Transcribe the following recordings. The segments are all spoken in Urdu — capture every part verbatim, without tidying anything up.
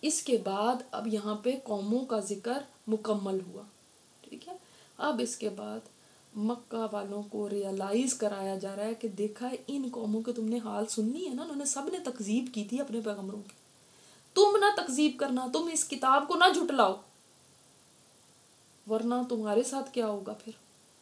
اس کے بعد اب یہاں پہ قوموں کا ذکر مکمل ہوا، ٹھیک ہے. اب اس کے بعد مکہ والوں کو ریئلائز کرایا جا رہا ہے کہ دیکھا ہے ان قوموں کے تم نے حال سننی ہے نا، انہوں نے سب نے تکذیب کی تھی اپنے پیغمبروں کی، تم نہ تکذیب کرنا، تم اس کتاب کو نہ جھٹلاؤ، ورنہ تمہارے ساتھ کیا ہوگا پھر.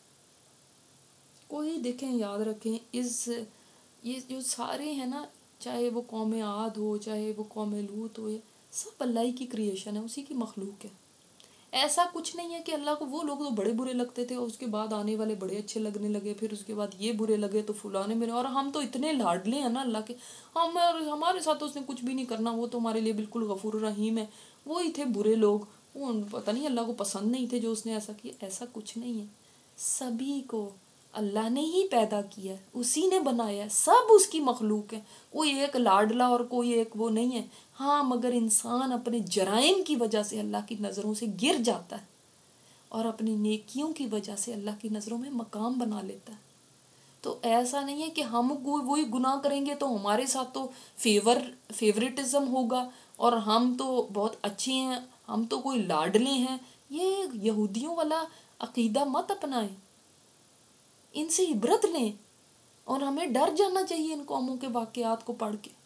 کوئی دیکھیں یاد رکھیں اس یہ جو سارے ہیں نا، چاہے وہ قوم عاد ہو، چاہے وہ قوم لوط ہو، سب اللہ کی کریشن ہے، اسی کی مخلوق ہے. ایسا کچھ نہیں ہے کہ اللہ کو وہ لوگ تو بڑے برے لگتے تھے اور اس کے بعد آنے والے بڑے اچھے لگنے لگے، پھر اس کے بعد یہ برے لگے تو فلانے میرے، اور ہم تو اتنے لاڈلے ہیں نا اللہ کے، ہم ہمارے ساتھ تو اس نے کچھ بھی نہیں کرنا، وہ تو ہمارے لیے بالکل غفور رحیم ہے. وہی تھے برے لوگ، وہ پتہ نہیں اللہ کو پسند نہیں تھے جو اس نے ایسا کیا. ایسا کچھ نہیں ہے، سبھی کو اللہ نے ہی پیدا کیا ہے، اسی نے بنایا ہے، سب اس کی مخلوق ہے، کوئی ایک لاڈلا اور کوئی ایک وہ نہیں ہے. ہاں مگر انسان اپنے جرائم کی وجہ سے اللہ کی نظروں سے گر جاتا ہے اور اپنی نیکیوں کی وجہ سے اللہ کی نظروں میں مقام بنا لیتا ہے. تو ایسا نہیں ہے کہ ہم وہی گناہ کریں گے تو ہمارے ساتھ تو فیور فیوریٹزم ہوگا اور ہم تو بہت اچھے ہیں، ہم تو کوئی لاڈلے ہیں. یہ یہودیوں والا عقیدہ مت اپنائیں، ان سے عبرت لیں، اور ہمیں ڈر جانا چاہیے ان قوموں کے واقعات کو پڑھ کے.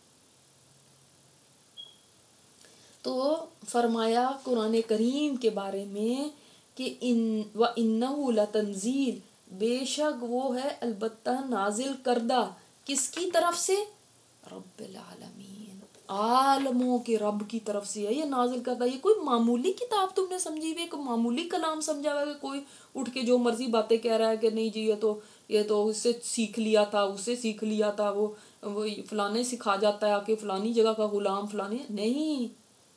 تو فرمایا قرآن کریم کے بارے میں کہ ان وَإِنَّهُ لَتَنزِيلٌ، بے شک وہ ہے البتہ نازل کردہ، کس کی طرف سے؟ رب العالمین، عالموں کے رب کی طرف سے ہے یہ نازل کردہ. یہ کوئی معمولی کتاب تم نے سمجھی ہوئی، کوئی معمولی کلام سمجھا ہوا ہے، کوئی اٹھ کے جو مرضی باتیں کہہ رہا ہے کہ نہیں جی یہ تو یہ تو اس سے سیکھ لیا تھا، اس سے سیکھ لیا تھا، وہ وہ فلانے سکھا جاتا ہے آ کے، فلانی جگہ کا غلام فلانے. نہیں،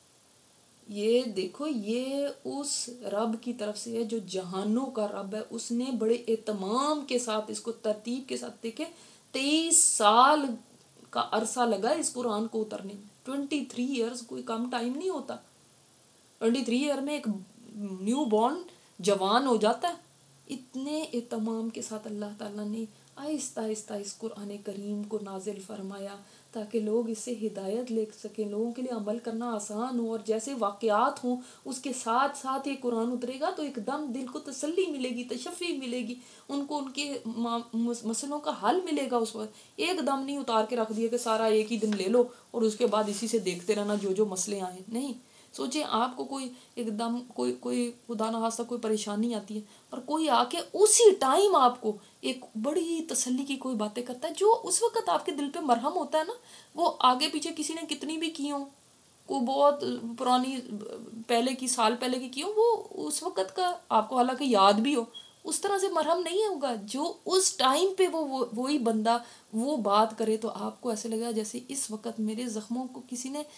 یہ دیکھو یہ اس رب کی طرف سے ہے جو جہانوں کا رب ہے. اس نے بڑے اہتمام کے ساتھ اس کو ترتیب کے ساتھ، دیکھے تیئیس سال کا عرصہ لگا اس قرآن کو اترنے میں. ٹوینٹی تھری ایئرز کوئی کم ٹائم نہیں ہوتا. ٹوینٹی تھری ایئر میں ایک نیو بورن جوان ہو جاتا ہے. اتنے اہتمام کے ساتھ اللہ تعالیٰ نے آہستہ آہستہ اس قرآن کریم کو نازل فرمایا تاکہ لوگ اس سے ہدایت لے سکیں، لوگوں کے لیے عمل کرنا آسان ہو. اور جیسے واقعات ہوں اس کے ساتھ ساتھ یہ قرآن اترے گا تو ایک دم دل کو تسلی ملے گی، تشفی ملے گی، ان کو ان کے مسئلوں کا حل ملے گا. اس وقت ایک دم نہیں اتار کے رکھ دیا کہ سارا ایک ہی دن لے لو اور اس کے بعد اسی سے دیکھتے رہنا جو جو مسئلے آئیں. نہیں، سوچیں آپ کو کوئی ایک دم کوئی کوئی خدا نخواستہ کوئی پریشانی آتی ہے اور کوئی آ کے اسی ٹائم آپ کو ایک بڑی تسلی کی کوئی باتیں کرتا ہے جو اس وقت آپ کے دل پہ مرہم ہوتا ہے نا. وہ آگے پیچھے کسی نے کتنی بھی کی ہوں، کوئی بہت پرانی پہلے کی سال پہلے کی کی ہوں، وہ اس وقت کا آپ کو حالانکہ یاد بھی ہو، اس طرح سے مرہم نہیں ہوگا. جو اس ٹائم پہ وہ وہی بندہ وہ بات کرے تو آپ کو ایسے لگا جیسے اس وقت میرے زخموں کو کسی نے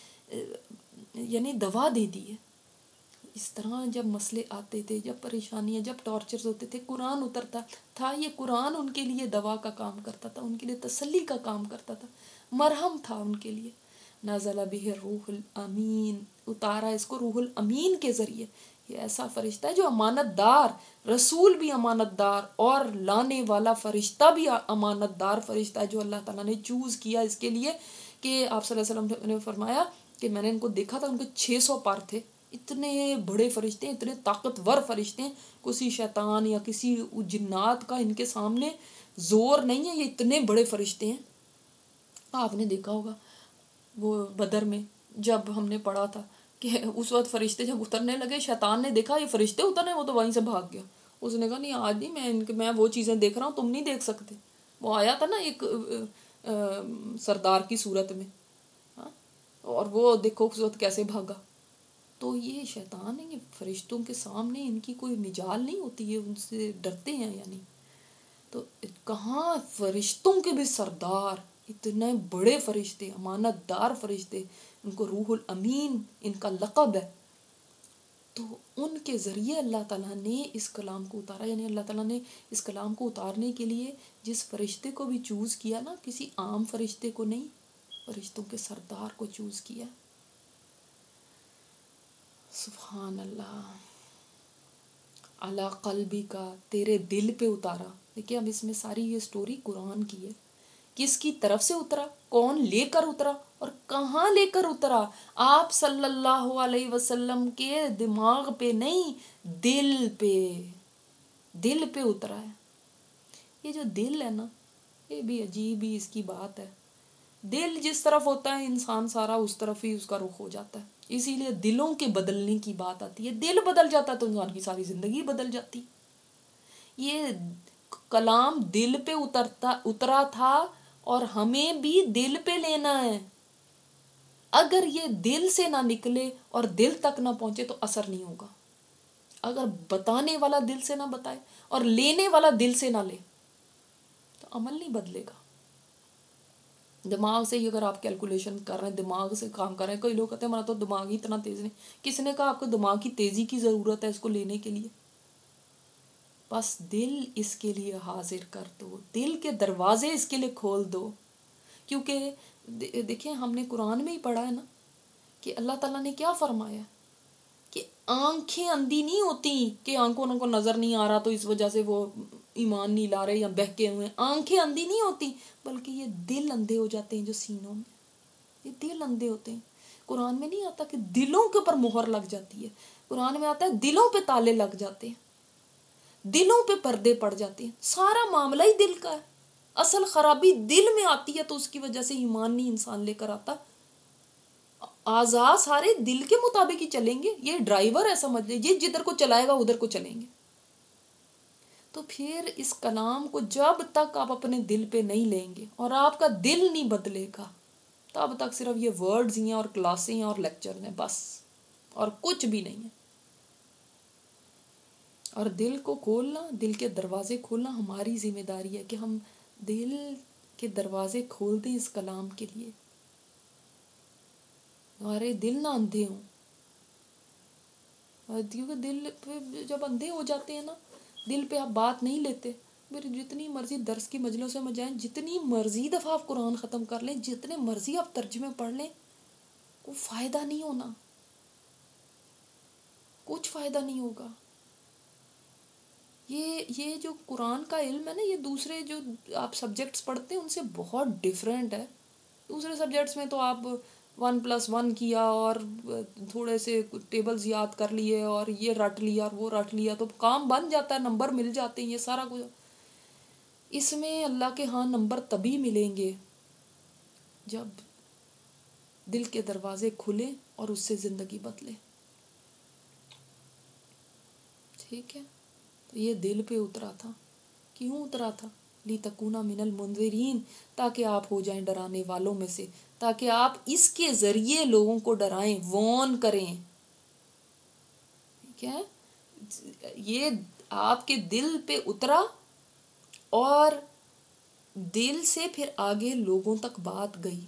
یعنی دوا دے دی ہے. اس طرح جب مسئلے آتے تھے، جب پریشانیاں، جب ٹارچرز ہوتے تھے، قرآن اترتا تھا. یہ قرآن ان کے لیے دوا کا کام کرتا تھا، ان کے لیے تسلی کا کام کرتا تھا، مرہم تھا ان کے لیے. نزل بہ الروح الامین، اتارا اس کو روح الامین کے ذریعے. یہ ایسا فرشتہ ہے جو امانت دار، رسول بھی امانت دار اور لانے والا فرشتہ بھی امانت دار فرشتہ ہے جو اللہ تعالیٰ نے چوز کیا اس کے لیے. کہ آپ صلی اللہ علیہ وسلم نے فرمایا کہ میں نے ان کو دیکھا تھا، ان کے چھ سو پر تھے. اتنے بڑے فرشتے ہیں، اتنے طاقتور فرشتے ہیں، کسی شیطان یا کسی جنات کا ان کے سامنے زور نہیں ہے. یہ اتنے بڑے فرشتے ہیں. آپ نے دیکھا ہوگا وہ بدر میں جب ہم نے پڑھا تھا کہ اس وقت فرشتے جب اترنے لگے، شیطان نے دیکھا یہ فرشتے اترنے، وہ تو وہیں سے بھاگ گیا. اس نے کہا نہیں آج نہیں، میں ان کے میں وہ چیزیں دیکھ رہا ہوں تم نہیں دیکھ سکتے. وہ آیا تھا نا ایک سردار کی صورت میں، اور وہ دیکھو اس وقت کیسے بھاگا. تو یہ شیطان ہے، یہ فرشتوں کے سامنے ان کی کوئی مجال نہیں ہوتی ہے، ان سے ڈرتے ہیں. یعنی تو کہاں فرشتوں کے بھی سردار، اتنے بڑے فرشتے، امانت دار فرشتے، ان کو روح الامین ان کا لقب ہے. تو ان کے ذریعے اللہ تعالیٰ نے اس کلام کو اتارا. یعنی اللہ تعالیٰ نے اس کلام کو اتارنے کے لیے جس فرشتے کو بھی چوز کیا نا، کسی عام فرشتے کو نہیں، فرشتوں کے سردار کو چوز کیا. سبحان اللہ. علی قلبی کا، تیرے دل پہ اتارا. دیکھیں اب اس میں ساری یہ سٹوری قرآن کی ہے. کس کی طرف سے اترا، کون لے کر اترا، اور کہاں لے کر اترا؟ آپ صلی اللہ علیہ وسلم کے دماغ پہ نہیں، دل پہ، دل پہ اترا ہے۔ یہ جو دل ہے نا، یہ بھی عجیب ہی اس کی بات ہے۔ دل جس طرف ہوتا ہے انسان سارا اس طرف ہی اس کا رخ ہو جاتا ہے، اسی لیے دلوں کے بدلنے کی بات آتی ہے۔ دل بدل جاتا ہے تو انسان کی ساری زندگی بدل جاتی۔ یہ کلام دل پہ اترتا اترا تھا اور ہمیں بھی دل پہ لینا ہے۔ اگر یہ دل سے نہ نکلے اور دل تک نہ پہنچے تو اثر نہیں ہوگا۔ اگر بتانے والا دل سے نہ بتائے اور لینے والا دل سے نہ لے تو عمل نہیں بدلے گا۔ دماغ سے ہی اگر آپ کیلکولیشن کر رہے ہیں، دماغ سے کام کر رہے ہیں، کوئی لوگ کہتے ہیں ہمارا تو دماغ ہی اتنا تیز نہیں۔ کس نے کہا آپ کو دماغ کی تیزی کی ضرورت ہے اس کو لینے کے لیے؟ بس دل اس کے لیے حاضر کر دو، دل کے دروازے اس کے لیے کھول دو۔ کیونکہ دیکھیں ہم نے قرآن میں ہی پڑھا ہے نا کہ اللہ تعالیٰ نے کیا فرمایا کہ آنکھیں اندھی نہیں ہوتی کہ آنکھوں کو نظر نہیں آ رہا تو اس وجہ سے وہ ایمان نہیں لا رہے یا بہکے ہوئے ہیں۔ آنکھیں اندھی نہیں ہوتی بلکہ یہ دل اندھے ہو جاتے ہیں جو سینوں میں، یہ دل اندھے ہوتے ہیں۔ قرآن میں نہیں آتا کہ دلوں کے اوپر مہر لگ جاتی ہے، قرآن میں آتا ہے دلوں پہ تالے لگ جاتے ہیں، دلوں پہ پردے پڑ جاتے ہیں۔ سارا معاملہ ہی دل کا ہے۔ اصل خرابی دل میں آتی ہے تو اس کی وجہ سے ایمان نہیں انسان لے کر آتا۔ اعضاء سارے دل کے مطابق ہی چلیں گے، یہ ڈرائیور ہے سمجھ لیجیے، جدھر کو چلائے گا ادھر کو چلیں گے۔ تو پھر اس کلام کو جب تک آپ اپنے دل پہ نہیں لیں گے اور آپ کا دل نہیں بدلے گا تب تک صرف یہ ورڈز ہی ہیں اور کلاسیں ہیں اور لیکچر ہیں بس، اور کچھ بھی نہیں ہے۔ اور دل کو کھولنا، دل کے دروازے کھولنا ہماری ذمہ داری ہے کہ ہم دل کے دروازے کھول دیں اس کلام کے لیے، ہمارے دل نہ اندھے ہوں۔ کیونکہ دل پہ جب اندھے ہو جاتے ہیں نا، دل پہ آپ بات نہیں لیتے، پھر جتنی مرضی درس کی مجلسوں میں جائیں، جتنی مرضی دفعہ آپ قرآن ختم کر لیں، جتنے مرضی آپ ترجمے پڑھ لیں، کوئی فائدہ نہیں ہونا، کچھ فائدہ نہیں ہوگا۔ یہ یہ جو قرآن کا علم ہے نا، یہ دوسرے جو آپ سبجیکٹس پڑھتے ہیں ان سے بہت ڈیفرنٹ ہے۔ دوسرے سبجیکٹس میں تو آپ ون پلس ون کیا اور تھوڑے سے ٹیبلز یاد کر لیے اور یہ رٹ لیا اور وہ رٹ لیا تو کام بن جاتا ہے، نمبر مل جاتے ہیں، یہ سارا کچھ۔ اس میں اللہ کے ہاں نمبر تبھی ملیں گے جب دل کے دروازے کھلیں اور اس سے زندگی بدلے۔ ٹھیک ہے، تو یہ دل پہ اترا تھا۔ کیوں اترا تھا؟ لِتَكُونَ مِنَ الْمُنذِرِينَ، تاکہ آپ ہو جائیں ڈرانے والوں میں سے، تاکہ آپ اس کے ذریعے لوگوں کو ڈرائیں، وارن کریں۔ ٹھیک ہے، یہ آپ کے دل پہ اترا اور دل سے پھر آگے لوگوں تک بات گئی۔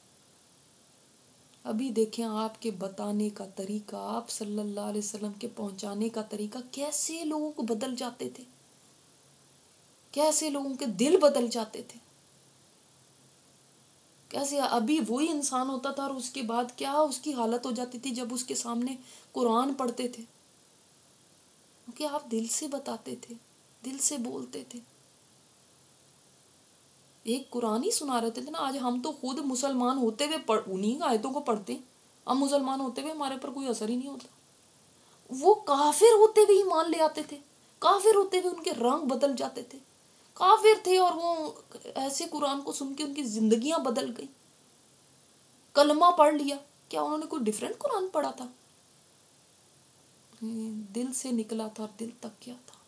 ابھی دیکھیں آپ کے بتانے کا طریقہ، آپ صلی اللہ علیہ وسلم کے پہنچانے کا طریقہ کیسے لوگوں کو بدل جاتے تھے، کیسے لوگوں کے دل بدل جاتے تھے، کیسے ابھی وہی انسان ہوتا تھا اور اس کے بعد کیا اس کی حالت ہو جاتی تھی جب اس کے سامنے قرآن پڑھتے تھے، کیونکہ آپ دل سے بتاتے تھے، دل سے بولتے تھے۔ ایک قرآن ہی سنا رہے تھے نا، آج ہم تو خود مسلمان ہوتے ہوئے پڑھ انہیں آیتوں کو پڑھتے ہیں، ہم مسلمان ہوتے ہوئے ہمارے پر کوئی اثر ہی نہیں ہوتا۔ وہ کافر ہوتے ہوئے ایمان لے آتے تھے، کافر ہوتے ہوئے ان کے رنگ بدل جاتے تھے، کافر تھے اور وہ ایسے قرآن کو سن کے ان کی زندگیاں بدل گئی، کلمہ پڑھ لیا۔ کیا انہوں نے کوئی ڈیفرنٹ قرآن پڑھا تھا؟ دل سے نکلا تھا اور دل تک کیا تھا۔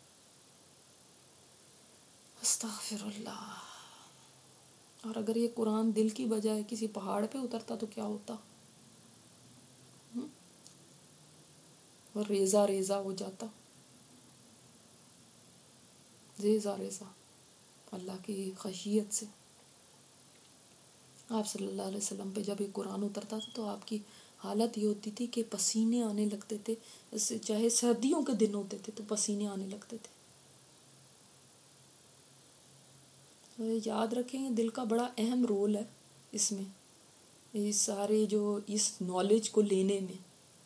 استغفر اللہ۔ اور اگر یہ قرآن دل کی بجائے کسی پہاڑ پہ اترتا تو کیا ہوتا؟ اور ریزہ ریزہ ہو جاتا، ریزہ ریزہ اللہ کی خشیت سے۔ آپ صلی اللہ علیہ وسلم پہ جب یہ قرآن اترتا تھا تو آپ کی حالت یہ ہوتی تھی کہ پسینے آنے لگتے تھے، چاہے سردیوں کے دن ہوتے تھے تو پسینے آنے لگتے تھے۔ یاد رکھیں دل کا بڑا اہم رول ہے اس میں، اس سارے جو اس نالج کو لینے میں۔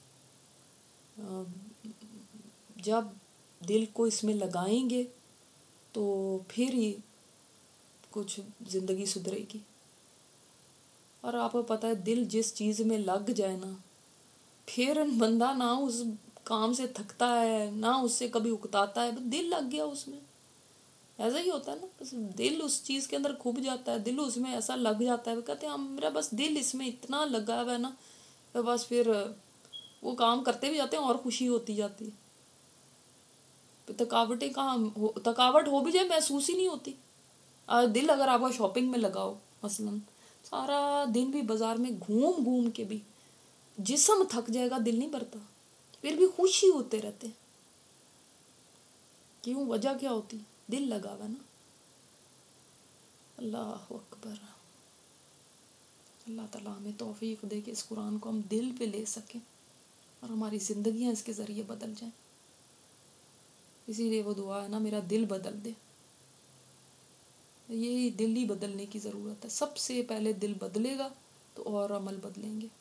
جب دل کو اس میں لگائیں گے تو پھر ہی کچھ زندگی سدھرے گی۔ اور آپ کو پتہ ہے دل جس چیز میں لگ جائے نا، پھر بندہ نہ اس کام سے تھکتا ہے نہ اس سے کبھی اکتاتا ہے، دل لگ گیا اس میں. ایسا ہی ہوتا ہے نا، بس دل اس چیز کے اندر کھب جاتا ہے، دل اس میں ایسا لگ جاتا ہے، وہ کہتے ہیں میرا بس دل اس میں اتنا لگا ہوا ہے نا، بس پھر وہ کام کرتے بھی جاتے ہیں اور خوشی ہوتی جاتی ہے. تھکاوٹیں کہاں ہو، تھکاوٹ ہو بھی جائے محسوس ہی نہیں ہوتی. دل اگر آپ کا شاپنگ میں لگاؤ مثلاً، سارا دن بھی بازار میں گھوم گھوم کے بھی جسم تھک جائے گا، دل نہیں بھرتا، پھر بھی خوشی ہوتے رہتے. کیوں؟ وجہ کیا ہوتی؟ دل لگا ہوا نا. اللہ اکبر. اللہ تعالیٰ ہمیں توفیق دے کہ اس قرآن کو ہم دل پہ لے سکیں اور ہماری زندگیاں اس کے ذریعے بدل جائیں. اسی لیے وہ دعا ہے نا، میرا دل بدل دے. یہی دل ہی بدلنے کی ضرورت ہے. سب سے پہلے دل بدلے گا تو اور عمل بدلیں گے.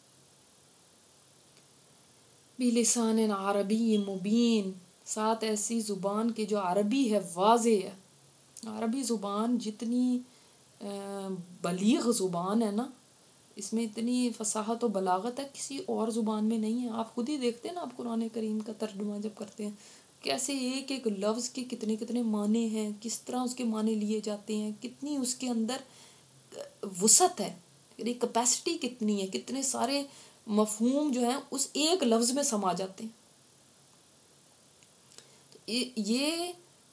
بِلِسَانٍ عَرَبِيٍّ مُبِينٍ، ساتھ ایسی زبان کی جو عربی ہے، واضح ہے. عربی زبان جتنی بلیغ زبان ہے نا، اس میں اتنی فصاحت و بلاغت ہے، کسی اور زبان میں نہیں ہے. آپ خود ہی دیکھتے ہیں نا، آپ قرآن کریم کا ترجمہ جب کرتے ہیں، کیسے ایک ایک لفظ کے کتنے کتنے معنی ہیں، کس طرح اس کے معنی لیے جاتے ہیں، کتنی اس کے اندر وسعت ہے، یعنی کیپیسٹی کتنی ہے، کتنے سارے مفہوم جو ہیں اس ایک لفظ میں سما جاتے ہیں. یہ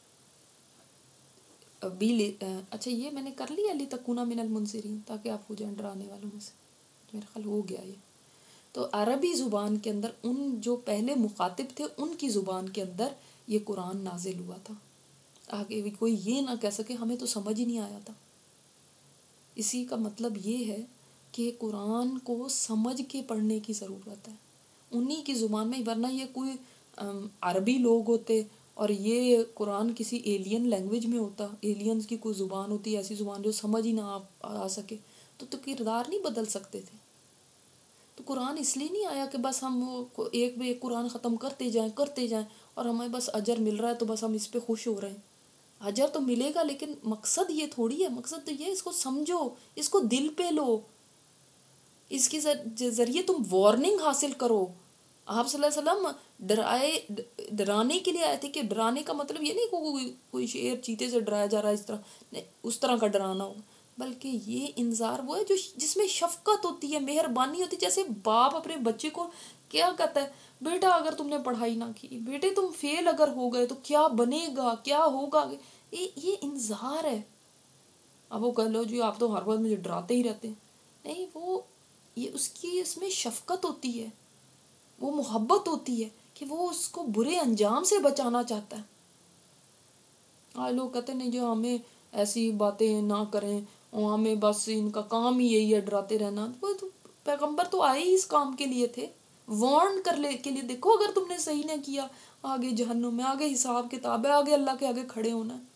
اچھا یہ میں نے کر لیا لی تکونا من المنذرین، تاکہ آپ ہو جائیں ڈرانے والوں میں سے. میرا خیال ہو گیا یہ. تو عربی زبان کے اندر ان جو پہلے مخاطب تھے ان کی زبان کے اندر یہ قرآن نازل ہوا تھا. آگے بھی کوئی یہ نہ کہہ سکے ہمیں تو سمجھ ہی نہیں آیا تھا. اسی کا مطلب یہ ہے کہ قرآن کو سمجھ کے پڑھنے کی ضرورت ہے، انہی کی زبان میں. ورنہ یہ کوئی عربی لوگ ہوتے اور یہ قرآن کسی ایلین لینگویج میں ہوتا، ایلینز کی کوئی زبان ہوتی، ایسی زبان جو سمجھ ہی نہ آ سکے، تو تو کردار نہیں بدل سکتے تھے. تو قرآن اس لیے نہیں آیا کہ بس ہم وہ ایک بے ایک قرآن ختم کرتے جائیں کرتے جائیں اور ہمیں بس اجر مل رہا ہے تو بس ہم اس پہ خوش ہو رہے ہیں. اجر تو ملے گا، لیکن مقصد یہ تھوڑی ہے. مقصد تو یہ ہے اس کو سمجھو، اس کو دل پہ لو، اس کے ذریعے تم وارننگ حاصل کرو. آپ صلی اللہ علیہ وسلم ڈرائے ڈرانے کے لیے آئے تھے، کہ ڈرانے کا مطلب یہ نہیں کہ کوئی شیر چیتے سے ڈرایا جا رہا ہے اس طرح نہیں، اس طرح کا ڈرانا ہو، بلکہ یہ انذار وہ ہے جو جس میں شفقت ہوتی ہے، مہربانی ہوتی ہے. جیسے باپ اپنے بچے کو کیا کہتا ہے، بیٹا اگر تم نے پڑھائی نہ کی، بیٹے تم فیل اگر ہو گئے تو کیا بنے گا، کیا ہوگا، یہ یہ انذار ہے. اب وہ کہہ لو جی آپ تو ہر وقت مجھے ڈراتے ہی رہتے ہیں، نہیں، وہ یہ اس کی اس میں شفقت ہوتی ہے، وہ محبت ہوتی ہے کہ وہ اس کو برے انجام سے بچانا چاہتا ہے. آج لوگ کہتے ہیں نہیں جو ہمیں ایسی باتیں نہ کریں، اور ہمیں بس ان کا کام ہی یہی ہے ڈراتے رہنا. وہ تو پیغمبر تو آئے ہی اس کام کے لیے تھے، وارن کر لے کے لیے. دیکھو اگر تم نے صحیح نہ کیا، آگے جہنم میں، آگے حساب کتاب ہے، آگے اللہ کے آگے کھڑے ہونا ہے.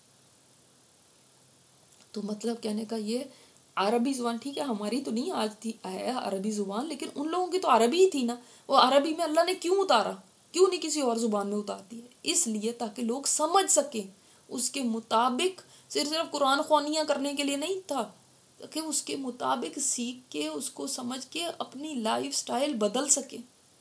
تو مطلب کہنے کا یہ، عربی زبان ٹھیک ہے ہماری تو نہیں آج تھی ہے عربی زبان، لیکن ان لوگوں کی تو عربی ہی تھی نا. وہ عربی میں اللہ نے کیوں اتارا، کیوں نہیں کسی اور زبان میں اتارتی ہے؟ اس لیے تاکہ لوگ سمجھ سکیں اس کے مطابق. صرف صرف قرآن خوانیاں کرنے کے لیے نہیں تھا، کہ اس کے مطابق سیکھ کے، اس کو سمجھ کے اپنی لائف سٹائل بدل سکے.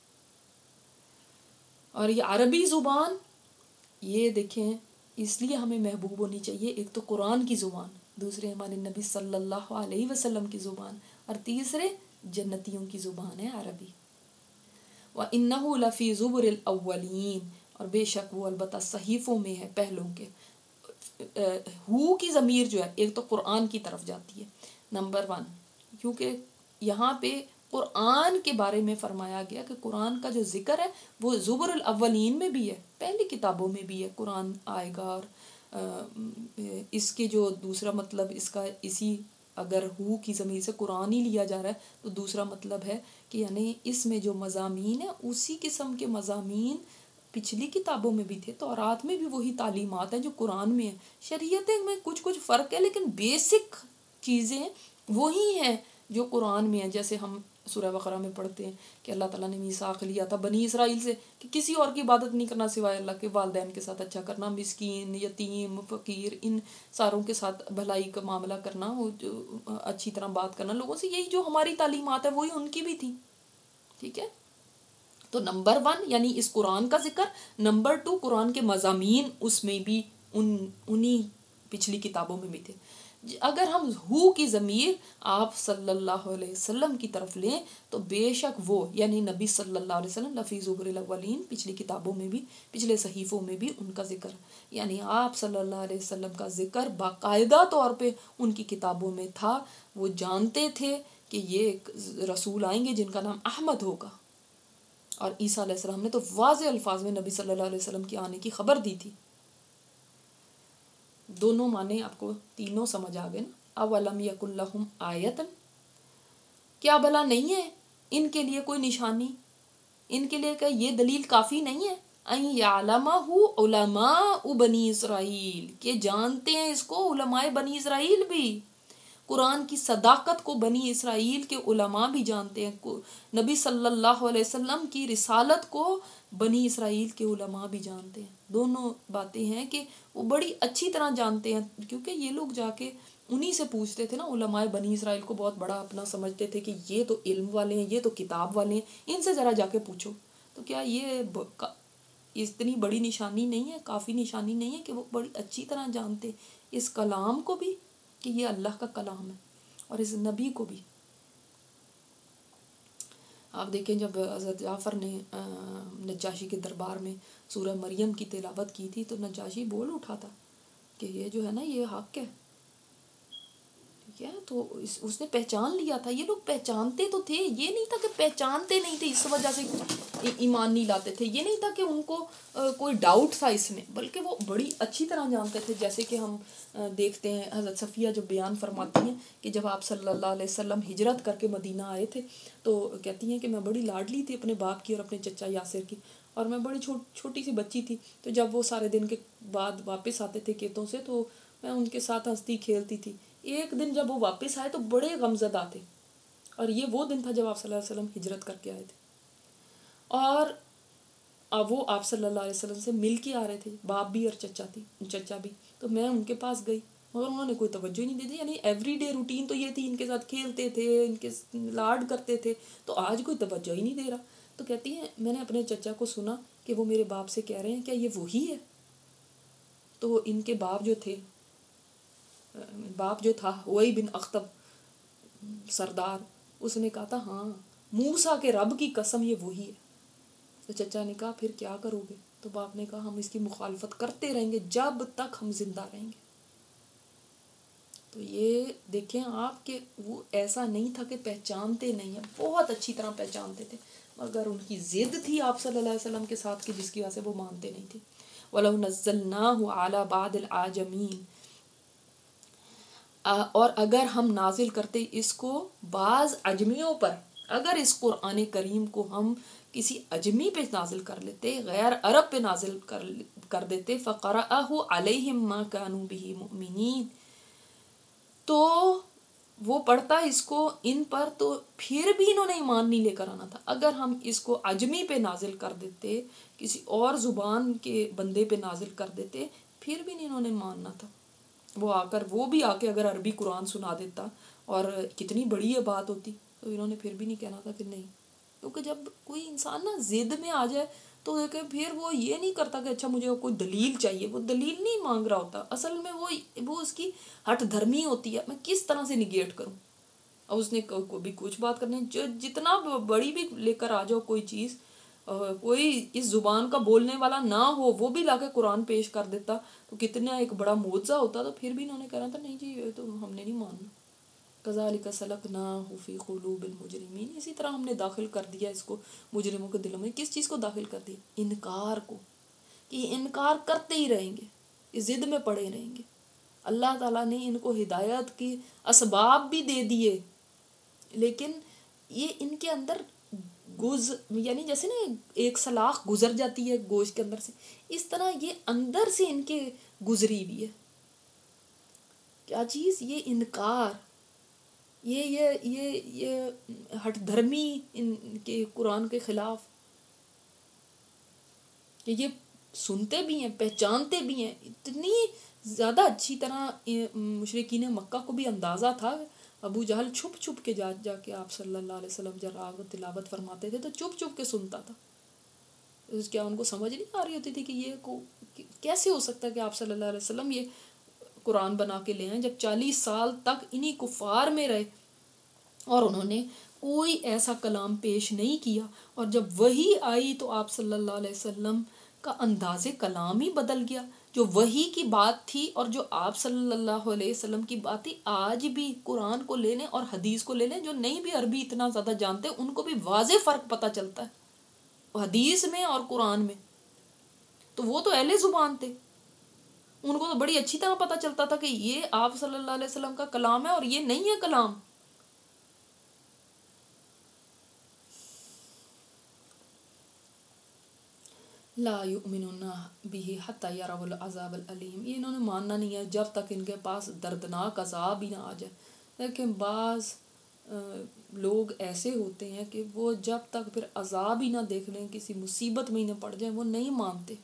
اور یہ عربی زبان، یہ دیکھیں اس لیے ہمیں محبوب ہونی چاہیے. ایک تو قرآن کی زبان، دوسرے ہمارے نبی صلی اللہ علیہ وسلم کی زبان، اور تیسرے جنتیوں کی زبان ہے عربی. وَإِنَّهُ لَفِي زُبُرِ الْأَوَّلِينَ، اور بے شک وہ البتہ صحیفوں میں ہے پہلوں کے. ہو کی ضمیر جو ہے ایک تو قرآن کی طرف جاتی ہے نمبر ون، کیونکہ یہاں پہ قرآن کے بارے میں فرمایا گیا کہ قرآن کا جو ذکر ہے وہ زبر الاولین میں بھی ہے، پہلی کتابوں میں بھی ہے قرآن آئے گا. اور اس کے جو دوسرا مطلب اس کا، اسی اگر ہو کی ضمیر سے قرآن ہی لیا جا رہا ہے تو دوسرا مطلب ہے کہ یعنی اس میں جو مضامین ہیں اسی قسم کے مضامین پچھلی کتابوں میں بھی تھے. تورات میں بھی وہی تعلیمات ہیں جو قرآن میں ہیں. شریعتیں میں کچھ کچھ فرق ہے، لیکن بیسک چیزیں وہی ہیں جو قرآن میں ہیں. جیسے ہم سورہ بقرہ میں پڑھتے ہیں کہ اللہ تعالیٰ نے میثاق لیا تھا بنی اسرائیل سے کہ کسی اور کی عبادت نہیں کرنا سوائے اللہ کے، والدین کے ساتھ اچھا کرنا، مسکین، یتیم، فقیر، ان ساروں کے ساتھ بھلائی کا معاملہ کرنا، وہ جو اچھی طرح بات کرنا لوگوں سے، یہی جو ہماری تعلیمات ہے وہی ان کی بھی تھی. ٹھیک ہے. تو نمبر ون یعنی اس قرآن کا ذکر، نمبر ٹو قرآن کے مضامین اس میں بھی ان انہی پچھلی کتابوں میں بھی تھے. اگر ہم ہو کی ضمیر آپ صلی اللہ علیہ وسلم کی طرف لیں تو بے شک وہ یعنی نبی صلی اللہ علیہ وسلم لفی زبر الاولین پچھلی کتابوں میں بھی پچھلے صحیفوں میں بھی ان کا ذکر، یعنی آپ صلی اللہ علیہ وسلم کا ذکر باقاعدہ طور پہ ان کی کتابوں میں تھا. وہ جانتے تھے کہ یہ رسول آئیں گے جن کا نام احمد ہوگا، اور عیسیٰ علیہ السلام نے تو واضح الفاظ میں نبی صلی اللہ علیہ وسلم کی آنے کی خبر دی تھی. دونوں معنی آپ کو تینوں سمجھ آ گئے نا. اولم یکن لہم آیتن، کیا بھلا نہیں ہے ان کے لیے کوئی نشانی، ان کے لیے کہ یہ دلیل کافی نہیں ہے، ان یعلمہ علماء بنی اسرائیل، کہ جانتے ہیں اس کو علماء بنی اسرائیل بھی. قرآن کی صداقت کو بنی اسرائیل کے علماء بھی جانتے ہیں، نبی صلی اللہ علیہ وسلم کی رسالت کو بنی اسرائیل کے علماء بھی جانتے ہیں. دونوں باتیں ہیں کہ وہ بڑی اچھی طرح جانتے ہیں، کیونکہ یہ لوگ جا کے انہی سے پوچھتے تھے نا. علماء بنی اسرائیل کو بہت بڑا اپنا سمجھتے تھے کہ یہ تو علم والے ہیں، یہ تو کتاب والے ہیں، ان سے ذرا جا کے پوچھو. تو کیا یہ اتنی بڑی نشانی نہیں ہے، کافی نشانی نہیں ہے کہ وہ بڑی اچھی طرح جانتے اس کلام کو بھی کہ یہ اللہ کا کلام ہے، اور اس نبی کو بھی. آپ دیکھیں جب حضرت جعفر نے نجاشی کے دربار میں سورہ مریم کی تلاوت کی تھی تو نجاشی بول اٹھا تھا کہ یہ جو ہے نا یہ حق ہے. ٹھیک ہے. تو اس اس نے پہچان لیا تھا. یہ لوگ پہچانتے تو تھے، یہ نہیں تھا کہ پہچانتے نہیں تھے اس وجہ سے ایمان نہیں لاتے تھے، یہ نہیں تھا کہ ان کو کوئی ڈاؤٹ تھا اس میں، بلکہ وہ بڑی اچھی طرح جانتے تھے. جیسے کہ ہم دیکھتے ہیں حضرت صفیہ جو بیان فرماتی ہیں کہ جب آپ صلی اللہ علیہ وسلم ہجرت کر کے مدینہ آئے تھے تو کہتی ہیں کہ میں بڑی لاڈلی تھی اپنے باپ کی اور اپنے چچا یاسر کی، اور میں بڑی چھوٹی سی بچی تھی. تو جب وہ سارے دن کے بعد واپس آتے تھے کھیتوں سے تو میں ان کے ساتھ ہنستی کھیلتی تھی. ایک دن جب وہ واپس آئے تو بڑے غمزدہ تھے، اور یہ وہ دن تھا جب آپ صلی اللہ علیہ وسلم ہجرت کر کے آئے تھے، اور اب وہ آپ صلی اللہ علیہ وسلم سے مل کے آ رہے تھے، باپ بھی اور چچا تھی چچا بھی. تو میں ان کے پاس گئی مگر انہوں نے کوئی توجہ نہیں دی تھی. یعنی ایوری ڈے روٹین تو یہ تھی ان کے ساتھ کھیلتے تھے، ان کے لاڈ کرتے تھے، تو آج کوئی توجہ ہی نہیں دے رہا. تو کہتی ہیں میں نے اپنے چچا کو سنا کہ وہ میرے باپ سے کہہ رہے ہیں کیا یہ وہی ہے؟ تو ان کے باپ جو تھے باپ جو تھا ہوئی بن اخطب سردار، اس نے کہا تھا ہاں موسیٰ کے رب کی قسم یہ وہی ہے. تو چچا نے کہا پھر کیا کرو گے؟ تو باپ نے کہا ہم اس کی مخالفت کرتے رہیں گے جب تک ہم زندہ رہیں گے. تو یہ دیکھیں آپ کہ وہ ایسا نہیں تھا کہ پہچانتے نہیں ہیں، بہت اچھی طرح پہچانتے تھے، مگر ان کی ضد تھی آپ صلی اللہ علیہ وسلم کے ساتھ کہ جس کی وجہ سے وہ مانتے نہیں تھے. وَلَوْ نَزَّلْنَاهُ عَلَى بَعْضِ الْأَعْجَمِينَ، اور اگر ہم نازل کرتے اس کو بعض عجمیوں پر، اگر اس قرآن کریم کو ہم کسی عجمی پہ نازل کر لیتے، غیر عرب پہ نازل کر کر دیتے، فَقَرَأَهُ عَلَيْهِمْ مَا كَانُوا بِهِ مُؤْمِنِينَ، تو وہ پڑھتا اس کو ان پر تو پھر بھی انہوں نے ایمان نہیں لے کر آنا تھا. اگر ہم اس کو عجمی پہ نازل کر دیتے، کسی اور زبان کے بندے پہ نازل کر دیتے، پھر بھی نہیں انہوں نے ماننا تھا. وہ آ کر وہ بھی آ کے اگر عربی قرآن سنا دیتا اور کتنی بڑی یہ بات ہوتی، تو انہوں نے پھر بھی نہیں کہنا تھا کہ نہیں. کیونکہ جب کوئی انسان نا ضد میں آ جائے تو پھر وہ یہ نہیں کرتا کہ اچھا مجھے کوئی دلیل چاہیے، وہ دلیل نہیں مانگ رہا ہوتا، اصل میں وہ وہ اس کی ہٹ دھرمی ہوتی ہے، میں کس طرح سے نگیٹ کروں. اور اس نے بھی کچھ بات کرنی، جو جتنا بڑی بھی لے کر آ جاؤ کوئی چیز، کوئی اس زبان کا بولنے والا نہ ہو وہ بھی لا کے قرآن پیش کر دیتا تو کتنا ایک بڑا معجزہ ہوتا. تو پھر بھی انہوں نے کہا تھا نہیں جی یہ تو ہم نے نہیں ماننا. کذالک سلکناہ فی قلوب المجرمین، اسی طرح ہم نے داخل کر دیا اس کو مجرموں کے دلوں میں. کس چیز کو داخل کر دیا؟ انکار کو، کہ یہ انکار کرتے ہی رہیں گے، یہ ضد میں پڑے رہیں گے. اللہ تعالیٰ نے ان کو ہدایت کی اسباب بھی دے دیے، لیکن یہ ان کے اندر گز یعنی جیسے نا ایک سلاخ گزر جاتی ہے گوشت کے اندر سے، اس طرح یہ اندر سے ان کے گزری ہوئی ہے. کیا چیز؟ یہ انکار. یہ یہ یہ یہ ہٹ دھرمی ان کے قرآن کے خلاف، کہ یہ سنتے بھی ہیں، پہچانتے بھی ہیں، اتنی زیادہ اچھی طرح مشرکین مکہ کو بھی اندازہ تھا. ابو جہل چھپ چھپ کے جا جا کے آپ صلی اللہ علیہ وسلم جب آپ تلاوت فرماتے تھے تو چپ چپ کے سنتا تھا. کیا ان کو سمجھ نہیں آ رہی ہوتی تھی کہ یہ کو کیسے ہو سکتا ہے کہ آپ صلی اللہ علیہ وسلم یہ قرآن بنا کے لے آئیں، جب چالیس سال تک انہی کفار میں رہے اور انہوں نے کوئی ایسا کلام پیش نہیں کیا، اور جب وحی آئی تو آپ صلی اللہ علیہ وسلم کا انداز کلام ہی بدل گیا. جو وحی کی بات تھی اور جو آپ صلی اللہ علیہ وسلم کی بات تھی، آج بھی قرآن کو لے لیں اور حدیث کو لے لیں، جو نہیں بھی عربی اتنا زیادہ جانتے ان کو بھی واضح فرق پتہ چلتا ہے حدیث میں اور قرآن میں. تو وہ تو اہل زبان تھے، ان کو تو بڑی اچھی طرح پتہ چلتا تھا کہ یہ آپ صلی اللہ علیہ وسلم کا کلام ہے اور یہ نہیں ہے کلام. لا یؤمنون به حتی یروا العذاب العلیم، یہ انہوں نے ماننا نہیں ہے جب تک ان کے پاس دردناک عذاب ہی نہ آ جائے. لیکن بعض لوگ ایسے ہوتے ہیں کہ وہ جب تک پھر عذاب ہی نہ دیکھ لیں، کسی مصیبت میں ہی نہ پڑ جائیں، وہ نہیں مانتے.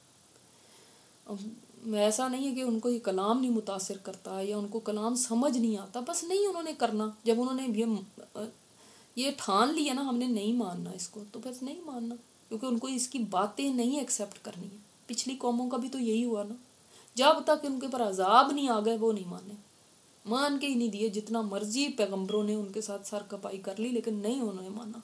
ایسا نہیں ہے کہ ان کو یہ کلام نہیں متاثر کرتا یا ان کو کلام سمجھ نہیں آتا، بس نہیں انہوں نے کرنا. جب انہوں نے یہ یہ ٹھان لیا نا ہم نے نہیں ماننا اس کو، تو بس نہیں ماننا، کیونکہ ان کو اس کی باتیں نہیں ایکسیپٹ کرنی ہیں. پچھلی قوموں کا بھی تو یہی ہوا نا، جب تک ان کے پر عذاب نہیں آ گئے وہ نہیں مانے، مان کے ہی نہیں دیے. جتنا مرضی پیغمبروں نے ان کے ساتھ سر کپائی کر لی لیکن نہیں انہوں نے مانا.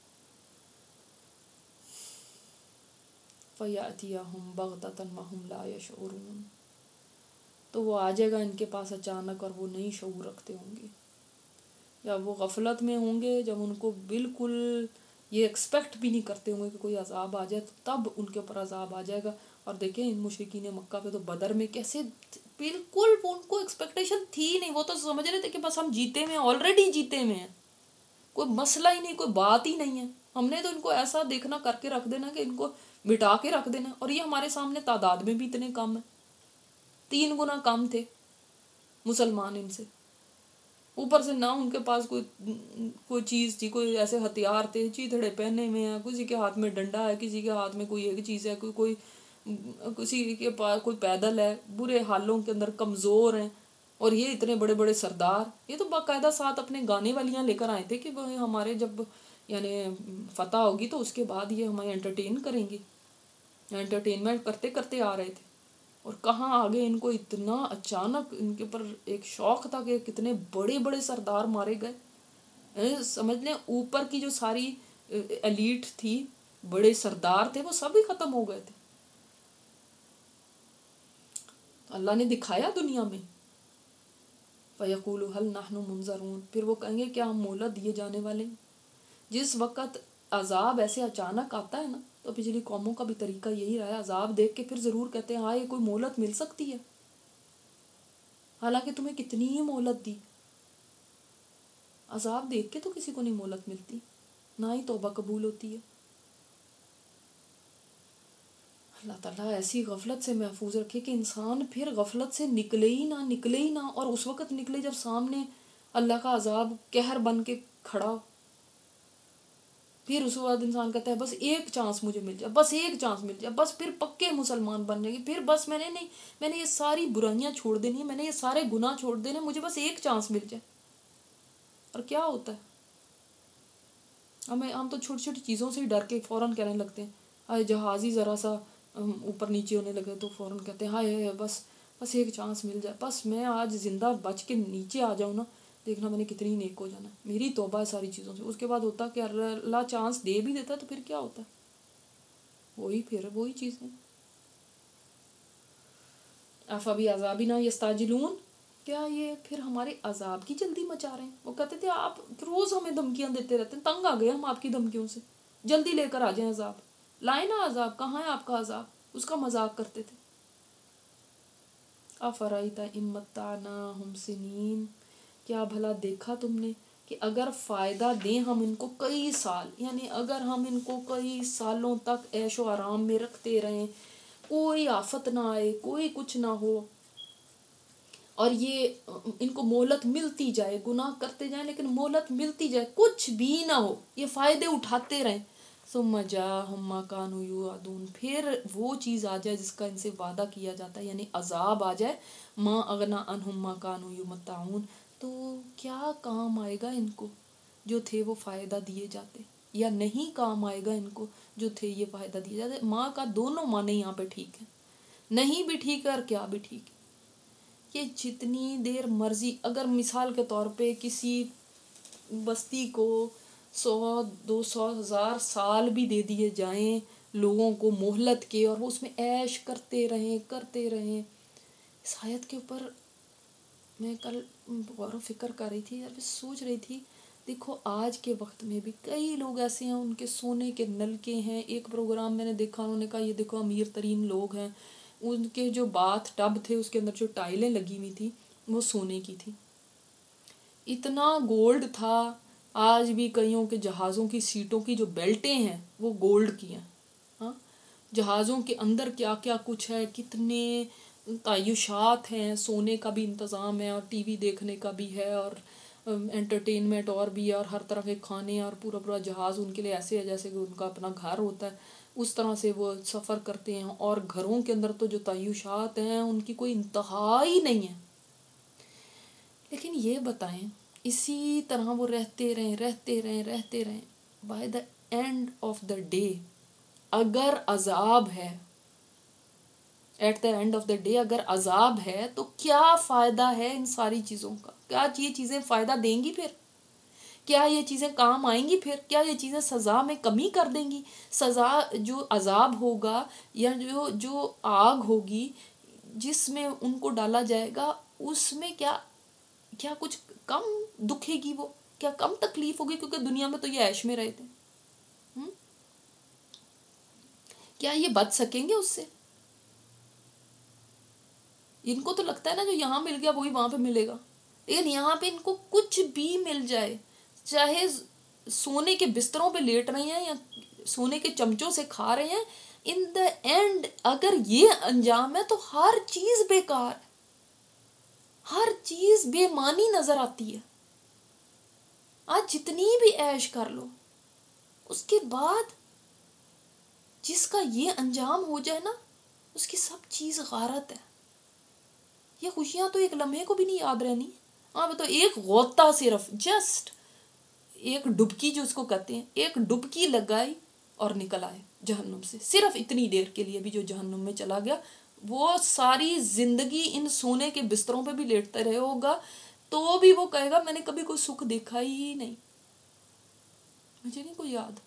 فَيَأْتِيَهُمْ بَغْتَةً وَهُمْ لَا يَشْعُرُونَ، تو وہ آ جائے گا ان کے پاس اچانک اور وہ نہیں شعور رکھتے ہوں گے، یا وہ غفلت میں ہوں گے، جب ان کو بالکل یہ ایکسپیکٹ بھی نہیں کرتے ہوں گے کہ کوئی عذاب آ جائے، تو تب ان کے اوپر عذاب آ جائے گا. اور دیکھیں ان مشرکین مکہ پہ تو بدر میں کیسے بالکل ان کو ایکسپیکٹیشن تھی نہیں، وہ تو سمجھ رہے تھے کہ بس ہم جیتے ہوئے ہیں، آلریڈی جیتے ہوئے ہیں، کوئی مسئلہ ہی نہیں، کوئی بات ہی نہیں ہے. ہم نے تو ان کو ایسا دیکھنا کر کے رکھ دینا کہ ان کو بٹا کے رکھ دینا، اور یہ ہمارے سامنے تعداد میں بھی اتنے کم ہیں، تین گنا کم تھے مسلمان ان سے، اوپر سے نہ ان کے پاس کوئی کوئی چیز تھی، کوئی ایسے ہتھیار تھے، چیتڑے پہنے ہوئے ہیں، کسی کے ہاتھ میں ڈنڈا ہے، کسی کے ہاتھ میں کوئی ایک چیز ہے، کوئی کوئی کسی کے پاس کوئی پیدل ہے، برے حالوں کے اندر کمزور ہیں. اور یہ اتنے بڑے بڑے سردار، یہ تو باقاعدہ ساتھ اپنے گانے والیاں لے کر آئے تھے کہ ہمارے جب یعنی فتح ہوگی تو اس کے بعد یہ ہمیں انٹرٹین کریں گے. انٹرٹینمنٹ کرتے کرتے آ رہے تھے، اور کہاں آگے ان کو اتنا اچانک ان کے پر ایک شوق تھا کہ کتنے بڑے بڑے سردار مارے گئے. سمجھ لیں اوپر کی جو ساری ایلیٹ تھی، بڑے سردار تھے، وہ سب ہی ختم ہو گئے تھے. اللہ نے دکھایا دنیا میں. فَيَقُولُ هَلْ نَحْنُ مُنظَرُونَ، پھر وہ کہیں گے کیا ہم مہلت دیے جانے والے ہیں. جس وقت عذاب ایسے اچانک آتا ہے نا، تو پچھلی قوموں کا بھی طریقہ یہی رہا ہے، عذاب دیکھ کے پھر ضرور کہتے ہیں ہاں یہ کوئی مہلت مل سکتی ہے، حالانکہ تمہیں کتنی ہی مہلت دی. عذاب دیکھ کے تو کسی کو نہیں مہلت ملتی، نہ ہی توبہ قبول ہوتی ہے. اللہ تعالیٰ ایسی غفلت سے محفوظ رکھے کہ انسان پھر غفلت سے نکلے ہی نہ نکلے ہی نہ اور اس وقت نکلے جب سامنے اللہ کا عذاب قہر بن کے کھڑا ہو. پھر اس کے بعد انسان کہتا ہے بس ایک چانس مجھے مل جائے، بس ایک چانس مل جائے، بس پھر پکے مسلمان بن جائیں گے، پھر بس میں نے نہیں میں نے یہ ساری برائیاں چھوڑ دینی ہیں، میں نے یہ سارے گناہ چھوڑ دینے، مجھے بس ایک چانس مل جائے. اور کیا ہوتا ہے، ہمیں ہم تو چھوٹی چھوٹی چیزوں سے ہی ڈر کے فوراً کہنے لگتے ہیں، ہائے جہاز ہی ذرا سا اوپر نیچے ہونے لگے تو فوراً کہتے ہیں ہائے ہائے بس بس ایک چانس مل جائے، بس میں آج زندہ بچ کے نیچے آ جاؤں نا، دیکھنا میں نے کتنی نیک ہو جانا، میری توبہ ہے ساری چیزوں سے. اس کے بعد ہوتا کہ اللہ چانس دے بھی دیتا تو پھر کیا ہوتا ہے، وہی پھر وہی چیز ہے. افبی عذابنا یستعجلون، کیا یہ پھر ہمارے عذاب کی جلدی مچا رہے ہیں. وہ کہتے تھے آپ روز ہمیں دھمکیاں دیتے رہتے ہیں، تنگ آ گئے ہم آپ کی دھمکیوں سے، جلدی لے کر آ جائیں عذاب، لائے نا عذاب، کہاں ہے آپ کا عذاب، اس کا مذاق کرتے تھے. افرأیت ان متعناہم سنین، کیا بھلا دیکھا تم نے کہ اگر فائدہ دیں ہم ان کو کئی سال، یعنی اگر ہم ان کو کئی سالوں تک عیش و آرام میں رکھتے رہیں، کوئی آفت نہ آئے، کوئی کچھ نہ ہو، اور یہ ان کو مہلت ملتی جائے، گناہ کرتے جائیں لیکن مہلت ملتی جائے، کچھ بھی نہ ہو، یہ فائدے اٹھاتے رہیں. ثم جاءہم ما کانوا یوعدون، پھر وہ چیز آ جائے جس کا ان سے وعدہ کیا جاتا ہے، یعنی عذاب آ جائے. ما اغنی عنہم ما کانوا یمتعون، تو کیا کام آئے گا ان کو جو تھے وہ فائدہ دیے جاتے، یا نہیں کام آئے گا ان کو جو تھے یہ فائدہ دیے جاتے. ماں کا دونوں معنی یہاں پہ ٹھیک ہے، نہیں بھی ٹھیک ہے اور کیا بھی ٹھیک ہے. کہ جتنی دیر مرضی، اگر مثال کے طور پہ کسی بستی کو سو دو سو ہزار سال بھی دے دیے جائیں لوگوں کو مہلت کے، اور وہ اس میں عیش کرتے رہیں کرتے رہیں. اس آیت کے اوپر میں کل غور و فکر کر رہی تھی، اور سوچ رہی تھی دیکھو آج کے وقت میں بھی کئی لوگ ایسے ہیں ان کے سونے کے نلکے ہیں. ایک پروگرام میں نے دیکھا، انہوں نے کہا یہ دیکھو امیر ترین لوگ ہیں، ان کے جو باتھ ٹب تھے اس کے اندر جو ٹائلیں لگی ہوئی تھی وہ سونے کی تھی. اتنا گولڈ تھا. آج بھی کئیوں کے جہازوں کی سیٹوں کی جو بیلٹیں ہیں وہ گولڈ کی ہیں. ہاں، جہازوں کے اندر کیا کیا کچھ ہے، کتنے تعیشات ہیں، سونے کا بھی انتظام ہے اور ٹی وی دیکھنے کا بھی ہے اور انٹرٹینمنٹ اور بھی ہے، اور ہر طرح کے کھانے، اور پورا پورا جہاز ان کے لیے ایسے ہے جیسے کہ ان کا اپنا گھر ہوتا ہے. اس طرح سے وہ سفر کرتے ہیں، اور گھروں کے اندر تو جو تعیشات ہیں ان کی کوئی انتہا ہی نہیں ہے. لیکن یہ بتائیں اسی طرح وہ رہتے رہیں رہتے رہیں رہتے رہیں by the end of the day اگر عذاب ہے، at the end of the day اگر عذاب ہے تو کیا فائدہ ہے ان ساری چیزوں کا؟ کیا یہ چیزیں فائدہ دیں گی؟ پھر کیا یہ چیزیں کام آئیں گی؟ پھر کیا یہ چیزیں سزا میں کمی کر دیں گی؟ سزا جو عذاب ہوگا یا جو جو آگ ہوگی جس میں ان کو ڈالا جائے گا، اس میں کیا کیا کچھ کم دکھے گی؟ وہ کیا کم تکلیف ہوگی؟ کیونکہ دنیا میں تو یہ عیش میں رہے تھے. کیا یہ بچ سکیں گے اس سے؟ ان کو تو لگتا ہے نا جو یہاں مل گیا وہی وہاں پہ ملے گا. لیکن یہاں پہ ان کو کچھ بھی مل جائے، چاہے سونے کے بستروں پہ لیٹ رہے ہیں یا سونے کے چمچوں سے کھا رہے ہیں، ان دا اینڈ اگر یہ انجام ہے تو ہر چیز بیکار ہے، ہر چیز بے معنی نظر آتی ہے. آج جتنی بھی عیش کر لو، اس کے بعد جس کا یہ انجام ہو جائے نا، اس کی سب چیز غارت ہے. یہ خوشیاں تو ایک لمحے کو بھی نہیں یاد رہنی. ہاں تو ایک غوطہ، صرف جسٹ ایک ڈبکی، جو اس کو کہتے ہیں ایک ڈبکی لگائی اور نکل آئے جہنم سے، صرف اتنی دیر کے لیے بھی جو جہنم میں چلا گیا وہ ساری زندگی ان سونے کے بستروں پہ بھی لیٹتا رہے ہوگا تو بھی وہ کہے گا میں نے کبھی کوئی سکھ دیکھا ہی نہیں، مجھے نہیں کوئی یاد.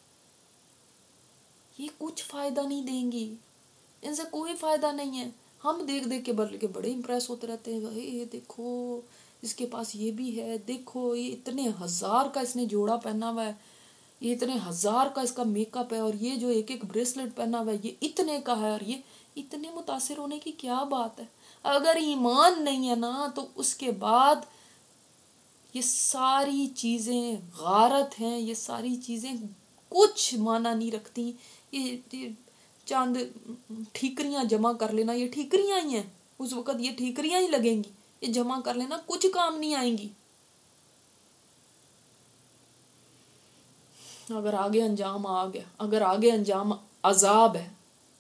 یہ کچھ فائدہ نہیں دیں گی، ان سے کوئی فائدہ نہیں ہے. ہم دیکھ دیکھ کے بلکہ بڑے امپریس ہوتے رہتے ہیں، یہ دیکھو اس کے پاس یہ بھی ہے، دیکھو یہ اتنے ہزار کا اس نے جوڑا پہنا ہوا ہے، یہ اتنے ہزار کا اس کا میک اپ ہے، اور یہ جو ایک ایک بریسلٹ پہنا ہوا ہے یہ اتنے کا ہے. اور یہ اتنے متاثر ہونے کی کیا بات ہے؟ اگر ایمان نہیں ہے نا تو اس کے بعد یہ ساری چیزیں غارت ہیں، یہ ساری چیزیں کچھ معنی نہیں رکھتی. یہ چاند ٹھیکریاں جمع کر لینا، یہ ٹھیکریاں ہی ہیں، اس وقت یہ ٹھیکریاں ہی لگیں گی، یہ جمع کر لینا کچھ کام نہیں آئیں گی. اگر آگے انجام آ گیا، اگر آگے انجام عذاب ہے.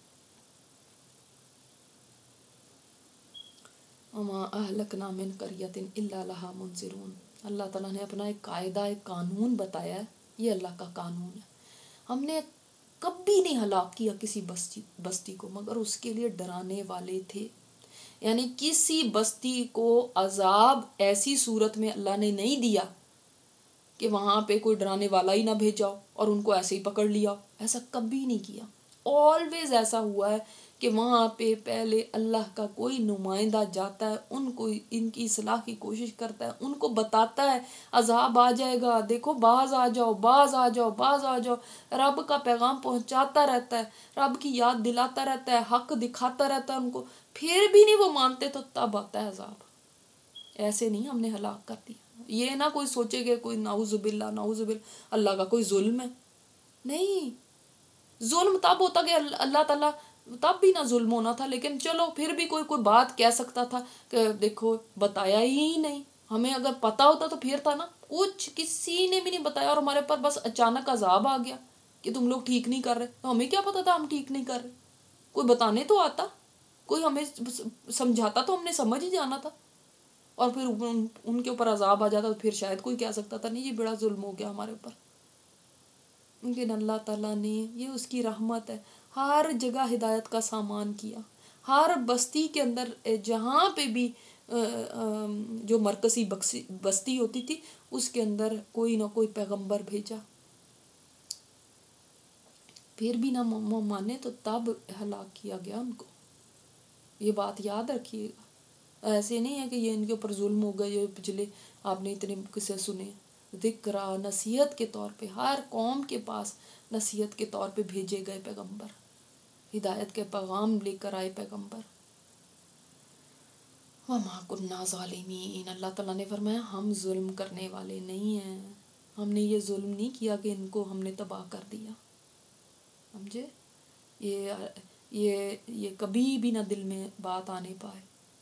وما اہلکنا من قریۃ الا لہا منذرون، اللہ تعالیٰ نے اپنا ایک قاعدہ، ایک قانون بتایا ہے. یہ اللہ کا قانون ہے، ہم نے کبھی نہیں ہلاک کیا کسی بستی بستی کو مگر اس کے لیے ڈرانے والے تھے. یعنی کسی بستی کو عذاب ایسی صورت میں اللہ نے نہیں دیا کہ وہاں پہ کوئی ڈرانے والا ہی نہ بھیجاؤ اور ان کو ایسے ہی پکڑ لیا، ایسا کبھی نہیں کیا. آلویز ایسا ہوا ہے کہ وہاں پہ پہلے اللہ کا کوئی نمائندہ جاتا ہے، ان کو ان کی اصلاح کی کوشش کرتا ہے، ان کو بتاتا ہے عذاب آ جائے گا، دیکھو باز آ جاؤ باز آ جاؤ باز آ جاؤ. رب کا پیغام پہنچاتا رہتا ہے، رب کی یاد دلاتا رہتا ہے، حق دکھاتا رہتا ہے ان کو، پھر بھی نہیں وہ مانتے تو تب آتا ہے عذاب. ایسے نہیں ہم نے ہلاک کر دیا. یہ نہ کوئی سوچے کہ کوئی نعوذ باللہ نعوذ باللہ اللہ کا کوئی ظلم ہے. نہیں، ظلم تب ہوتا کہ اللہ تعالیٰ تب بھی نہ ظلم ہونا تھا، لیکن چلو پھر بھی کوئی کوئی بات کہہ سکتا تھا کہ دیکھو بتایا ہی نہیں، ہمیں اگر پتا ہوتا تو پھر تھا نا، کچھ کسی نے بھی نہیں بتایا، اور ہمارے پر بس اچانک عذاب آ گیا کہ تم لوگ ٹھیک نہیں کر رہے، تو ہمیں کیا پتا تھا ہم ٹھیک نہیں کر رہے؟ کوئی بتانے تو آتا، کوئی ہمیں سمجھاتا تو ہم نے سمجھ ہی جانا تھا، اور پھر ان کے اوپر عذاب آ جاتا تو پھر شاید کوئی کہہ سکتا تھا نہیں یہ بڑا ظلم ہو گیا ہمارے اوپر۔ لیکن اللہ تعالیٰ نے، یہ اس کی رحمت ہے، ہر جگہ ہدایت کا سامان کیا، ہر بستی کے اندر جہاں پہ بھی جو مرکزی بستی ہوتی تھی اس کے اندر کوئی نہ کوئی پیغمبر بھیجا، پھر بھی نہ مانے تو تب ہلاک کیا گیا ان کو۔ یہ بات یاد رکھیے گا، ایسے نہیں ہے کہ یہ ان کے اوپر ظلم ہو گئے، یہ پچھلے آپ نے اتنے قصے سنے، ذکر نصیحت کے طور پہ ہر قوم کے پاس نصیحت کے طور پہ بھیجے گئے پیغمبر، ہدایت کے پیغام لے کر آئے پیغمبر۔ وَمَا كُنَّا ظَالِمِينَ، اللہ تعالیٰ نے فرمایا ہم ظلم کرنے والے نہیں ہیں، ہم نے یہ ظلم نہیں کیا کہ ان کو ہم نے تباہ کر دیا، سمجھے؟ یہ یہ یہ کبھی بھی نہ دل میں بات آنے پائے۔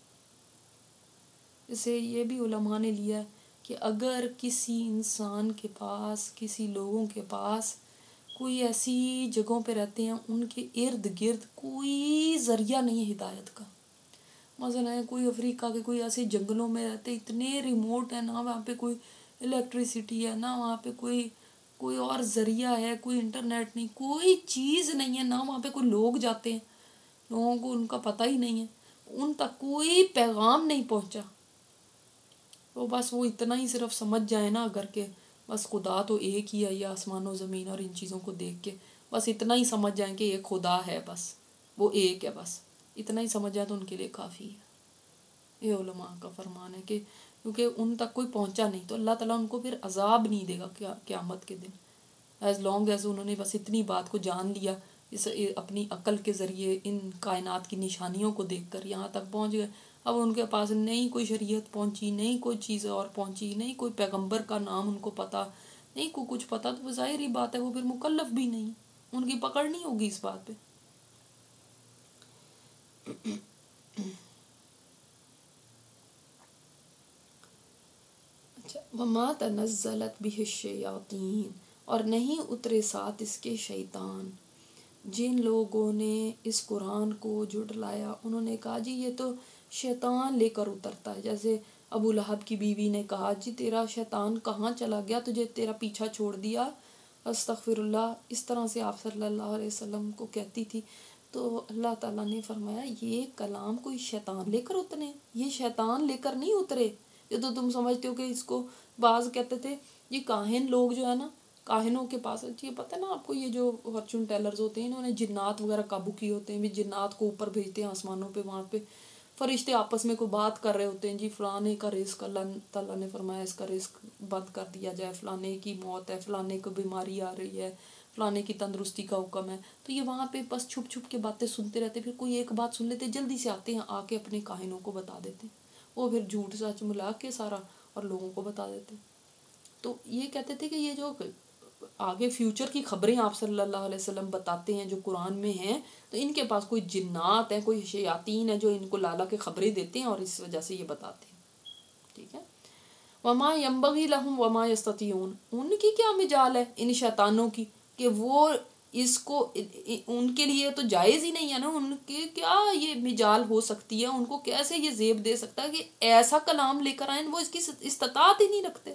اسے یہ بھی علماء نے لیا کہ اگر کسی انسان کے پاس، کسی لوگوں کے پاس کوئی ایسی جگہوں پہ رہتے ہیں ان کے ارد گرد کوئی ذریعہ نہیں ہے ہدایت کا، مثلا ہے کوئی افریقہ کے کوئی ایسے جنگلوں میں رہتے، اتنے ریموٹ ہے، نہ وہاں پہ کوئی الیکٹریسٹی ہے، نہ وہاں پہ کوئی کوئی اور ذریعہ ہے، کوئی انٹرنیٹ نہیں، کوئی چیز نہیں ہے، نہ وہاں پہ کوئی لوگ جاتے ہیں، لوگوں کو ان کا پتہ ہی نہیں ہے، ان تک کوئی پیغام نہیں پہنچا، تو بس وہ اتنا ہی صرف سمجھ جائے نا اگر کہ بس خدا تو ایک ہی ہے، یہ آسمان و زمین اور ان چیزوں کو دیکھ کے بس اتنا ہی سمجھ جائیں کہ ایک خدا ہے، بس وہ ایک ہے، بس اتنا ہی سمجھ جائے تو ان کے لیے کافی ہے۔ یہ علماء کا فرمان ہے کہ کیونکہ ان تک کوئی پہنچا نہیں تو اللہ تعالیٰ ان کو پھر عذاب نہیں دے گا قیامت کے دن، ایز لانگ ایز انہوں نے بس اتنی بات کو جان لیا، اس اپنی عقل کے ذریعے ان کائنات کی نشانیوں کو دیکھ کر یہاں تک پہنچ گئے۔ اب ان کے پاس نہیں کوئی شریعت پہنچی، نہیں کوئی چیز اور پہنچی، نہیں کوئی پیغمبر کا نام ان کو پتہ، نہیں کوئی کچھ پتہ، تو ظاہر ہی بات ہے وہ پھر مکلف بھی نہیں، ان کی پکڑ نہیں ہوگی اس بات پہ۔ اچھا، وَمَا تَنَزَّلَتْ بِهِ الشَّيَاطِينُ، اور نہیں اترے ساتھ اس کے شیطان۔ جن لوگوں نے اس قرآن کو جھٹلایا انہوں نے کہا جی یہ تو شیطان لے کر اترتا ہے، جیسے ابو لہب کی بیوی نے کہا جی تیرا شیطان کہاں چلا گیا، تجھے تیرا پیچھا چھوڑ دیا، استغفر اللہ، اس طرح سے آپ صلی اللہ علیہ وسلم کو کہتی تھی۔ تو اللہ تعالیٰ نے فرمایا یہ کلام کوئی شیطان لے کر اترے، یہ شیطان لے کر نہیں اترے، یہ تو تم سمجھتے ہو کہ اس کو بعض کہتے تھے یہ کاہن لوگ جو ہے نا، کاہنوں کے پاس یہ پتہ ہے نا آپ کو، یہ جو فارچون ٹیلرز ہوتے ہیں انہوں نے جنات وغیرہ قابو کیے ہوتے ہیں، بھی جنات کو اوپر بھیجتے ہیں آسمانوں پہ، وہاں پہ فرشتے آپس میں کوئی بات کر رہے ہوتے ہیں، جی فلانے کا رزق اللہ تعالیٰ نے فرمایا اس کا رزق بند کر دیا جائے، فلانے کی موت ہے، فلانے کو بیماری آ رہی ہے، فلانے کی تندرستی کا حکم ہے، تو یہ وہاں پہ بس چھپ چھپ کے باتیں سنتے رہتے، پھر کوئی ایک بات سن لیتے جلدی سے آتے ہیں آ کے اپنے کاہنوں کو بتا دیتے، وہ پھر جھوٹ سچ ملا کے سارا اور لوگوں کو بتا دیتے۔ تو یہ کہتے تھے کہ یہ جو آگے فیوچر کی خبریں آپ صلی اللہ علیہ وسلم بتاتے ہیں جو قرآن میں ہیں، تو ان کے پاس کوئی جنات ہیں، کوئی شیاطین ہیں جو ان کو لالا کے خبریں دیتے ہیں اور اس وجہ سے یہ بتاتے ہیں، ٹھیک ہے۔ وما ينبغي لهم وما يستطيعون، ان کی کیا مجال ہے ان شیطانوں کی کہ وہ اس کو، ان کے لیے تو جائز ہی نہیں ہے نا، ان کے کیا یہ مجال ہو سکتی ہے، ان کو کیسے یہ زیب دے سکتا ہے کہ ایسا کلام لے کر آئیں، وہ اس کی استطاعت ہی نہیں رکھتے،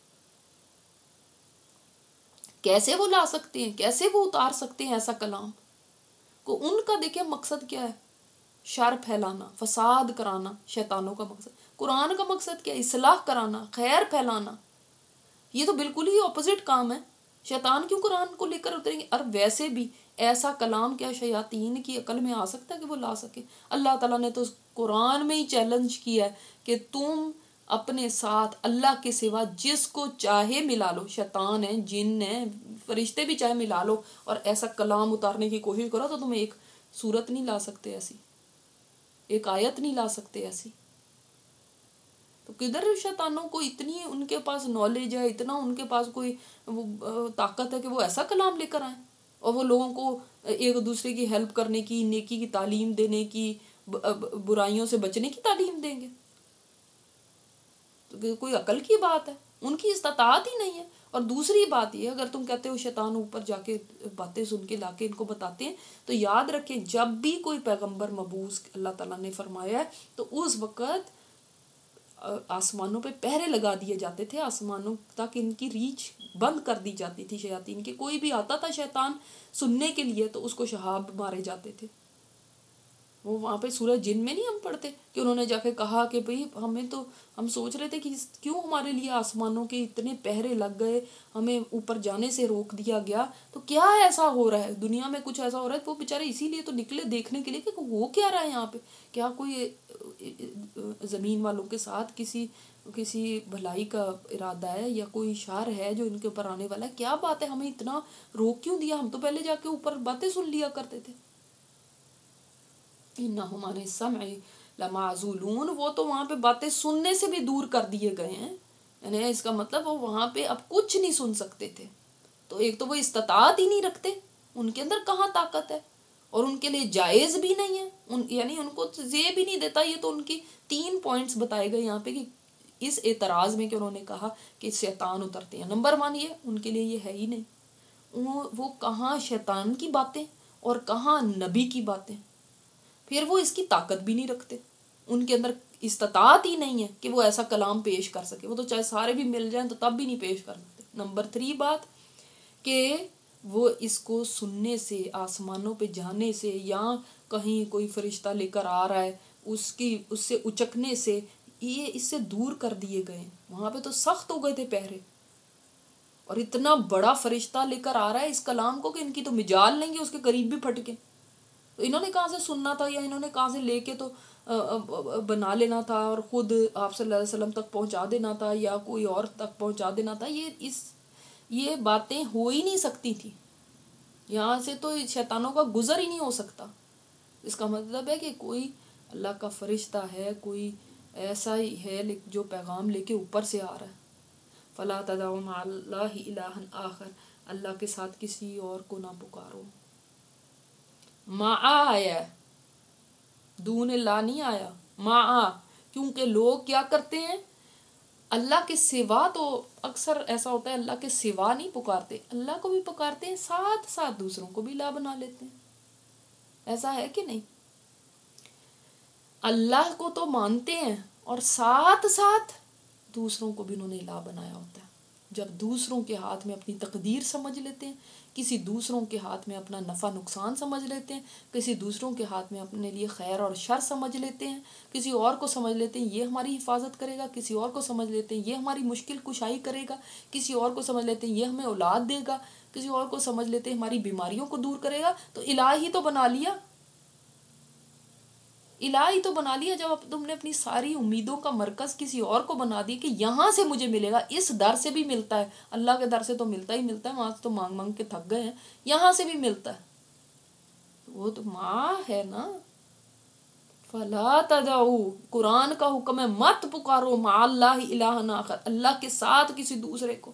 کیسے وہ لا سکتے ہیں، کیسے وہ اتار سکتے ہیں ایسا کلام کو۔ ان کا دیکھیں مقصد کیا ہے، شر پھیلانا، فساد کرانا، شیطانوں کا مقصد۔ قرآن کا مقصد کیا ہے، اصلاح کرانا، خیر پھیلانا، یہ تو بالکل ہی اپوزٹ کام ہے۔ شیطان کیوں قرآن کو لے کر اتریں گے؟ اور ویسے بھی ایسا کلام کیا شیاطین کی عقل میں آ سکتا ہے کہ وہ لا سکے؟ اللہ تعالیٰ نے تو قرآن میں ہی چیلنج کیا ہے کہ تم اپنے ساتھ اللہ کے سوا جس کو چاہے ملا لو، شیطان ہے، جن ہے، فرشتے بھی چاہے ملا لو، اور ایسا کلام اتارنے کی کوشش کرو تو تم ایک صورت نہیں لا سکتے ایسی، ایک آیت نہیں لا سکتے ایسی۔ تو کدھر شیطانوں کو اتنی ان کے پاس نالج ہے، اتنا ان کے پاس کوئی طاقت ہے کہ وہ ایسا کلام لے کر آئیں؟ اور وہ لوگوں کو ایک دوسرے کی ہیلپ کرنے کی، نیکی کی تعلیم دینے کی، برائیوں سے بچنے کی تعلیم دیں گے؟ تو کوئی عقل کی بات ہے؟ ان کی استطاعت ہی نہیں ہے۔ اور دوسری بات یہ، اگر تم کہتے ہو شیطان اوپر جا کے باتیں سن کے لا کے ان کو بتاتے ہیں، تو یاد رکھیں جب بھی کوئی پیغمبر مبعوث اللہ تعالیٰ نے فرمایا ہے تو اس وقت آسمانوں پہ پہرے لگا دیے جاتے تھے، آسمانوں تک ان کی ریچ بند کر دی جاتی تھی شیاطین کی۔ کوئی بھی آتا تھا شیطان سننے کے لیے تو اس کو شہاب مارے جاتے تھے۔ وہ وہاں پہ سورہ جن میں نہیں ہم پڑھتے کہ انہوں نے جا کے کہا کہ بھئی ہمیں تو، ہم سوچ رہے تھے کہ کیوں ہمارے لیے آسمانوں کے اتنے پہرے لگ گئے، ہمیں اوپر جانے سے روک دیا گیا، تو کیا ایسا ہو رہا ہے دنیا میں، کچھ ایسا ہو رہا ہے۔ وہ بیچارے اسی لیے تو نکلے دیکھنے کے لیے کہ وہ کیا رہا ہے یہاں پہ، کیا کوئی زمین والوں کے ساتھ کسی کسی بھلائی کا ارادہ ہے یا کوئی شر ہے جو ان کے اوپر آنے والا ہے، کیا بات ہے، ہمیں اتنا روک کیوں دیا، ہم تو پہلے جا کے اوپر باتیں سن لیا کرتے تھے۔ انہم عن السمع لمعزولون، وہ تو وہاں پہ باتیں سننے سے بھی دور کر دیے گئے ہیں، یعنی اس کا مطلب وہ وہاں پہ اب کچھ نہیں سن سکتے تھے۔ تو ایک تو وہ استطاعت ہی نہیں رکھتے، ان کے اندر کہاں طاقت ہے، اور ان کے لیے جائز بھی نہیں ہے، ان یعنی ان کو یہ بھی نہیں دیتا۔ یہ تو ان کی تین پوائنٹس بتائے گئے یہاں پہ کہ اس اعتراض میں کہ انہوں نے کہا کہ شیطان اترتے ہیں۔ نمبر ون یہ ان کے لیے یہ ہے ہی نہیں، وہ کہاں شیطان کی باتیں اور کہاں نبی کی باتیں، پھر وہ اس کی طاقت بھی نہیں رکھتے، ان کے اندر استطاعت ہی نہیں ہے کہ وہ ایسا کلام پیش کر سکے، وہ تو چاہے سارے بھی مل جائیں تو تب بھی نہیں پیش کر سکتے۔ نمبر تھری بات کہ وہ اس کو سننے سے، آسمانوں پہ جانے سے، یا کہیں کوئی فرشتہ لے کر آ رہا ہے اس کی اس سے اچکنے سے، یہ اس سے دور کر دیے گئے۔ وہاں پہ تو سخت ہو گئے تھے پہرے، اور اتنا بڑا فرشتہ لے کر آ رہا ہے اس کلام کو کہ ان کی تو مجال نہیں ہے اس کے قریب بھی پھٹ کے۔ تو انہوں نے کہاں سے سننا تھا، یا انہوں نے کہاں سے لے کے تو بنا لینا تھا اور خود آپ صلی اللہ علیہ وسلم تک پہنچا دینا تھا یا کوئی اور تک پہنچا دینا تھا؟ یہ اس یہ باتیں ہو ہی نہیں سکتی تھی، یہاں سے تو شیطانوں کا گزر ہی نہیں ہو سکتا۔ اس کا مطلب ہے کہ کوئی اللہ کا فرشتہ ہے، کوئی ایسا ہی ہے جو پیغام لے کے اوپر سے آ رہا ہے۔ فَلَا تَدْعُوا مَعَ اللَّهِ إِلَٰهًا آخَرَ، اللہ کے ساتھ کسی اور کو نہ پکارو۔ مَعَ آیا ہے، دون لا نہیں آیا، مَعَ، کیونکہ لوگ کیا کرتے ہیں، اللہ کے سوا تو اکثر ایسا ہوتا ہے اللہ کے سوا نہیں پکارتے، اللہ کو بھی پکارتے ہیں، ساتھ ساتھ دوسروں کو بھی لا بنا لیتے ہیں۔ ایسا ہے کہ نہیں؟ اللہ کو تو مانتے ہیں اور ساتھ ساتھ دوسروں کو بھی انہوں نے لا بنایا ہوتا ہے۔ جب دوسروں کے ہاتھ میں اپنی تقدیر سمجھ لیتے ہیں، کسی دوسروں کے ہاتھ میں اپنا نفع نقصان سمجھ لیتے ہیں، کسی دوسروں کے ہاتھ میں اپنے لیے خیر اور شر سمجھ لیتے ہیں، کسی اور کو سمجھ لیتے ہیں یہ ہماری حفاظت کرے گا، کسی اور کو سمجھ لیتے ہیں یہ ہماری مشکل کشائی کرے گا، کسی اور کو سمجھ لیتے ہیں یہ ہمیں اولاد دے گا، کسی اور کو سمجھ لیتے ہیں ہماری بیماریوں کو دور کرے گا، تو الہ ہی تو بنا لیا، الہ ہی تو بنا لیا۔ جب تم نے اپنی ساری امیدوں کا مرکز کسی اور کو بنا دی کہ یہاں سے مجھے ملے گا، اس در سے بھی ملتا ہے، اللہ کے در سے تو ملتا ہی ملتا ہے، وہاں سے تو مانگ مانگ کے تھک گئے ہیں، یہاں سے بھی ملتا ہے، وہ تو ماں ہے نا۔ فَلَا تَدْعُوا، قرآن کا حکم ہے مت پکارو مع اللہ الہ آخر، اللہ کے ساتھ کسی دوسرے کو۔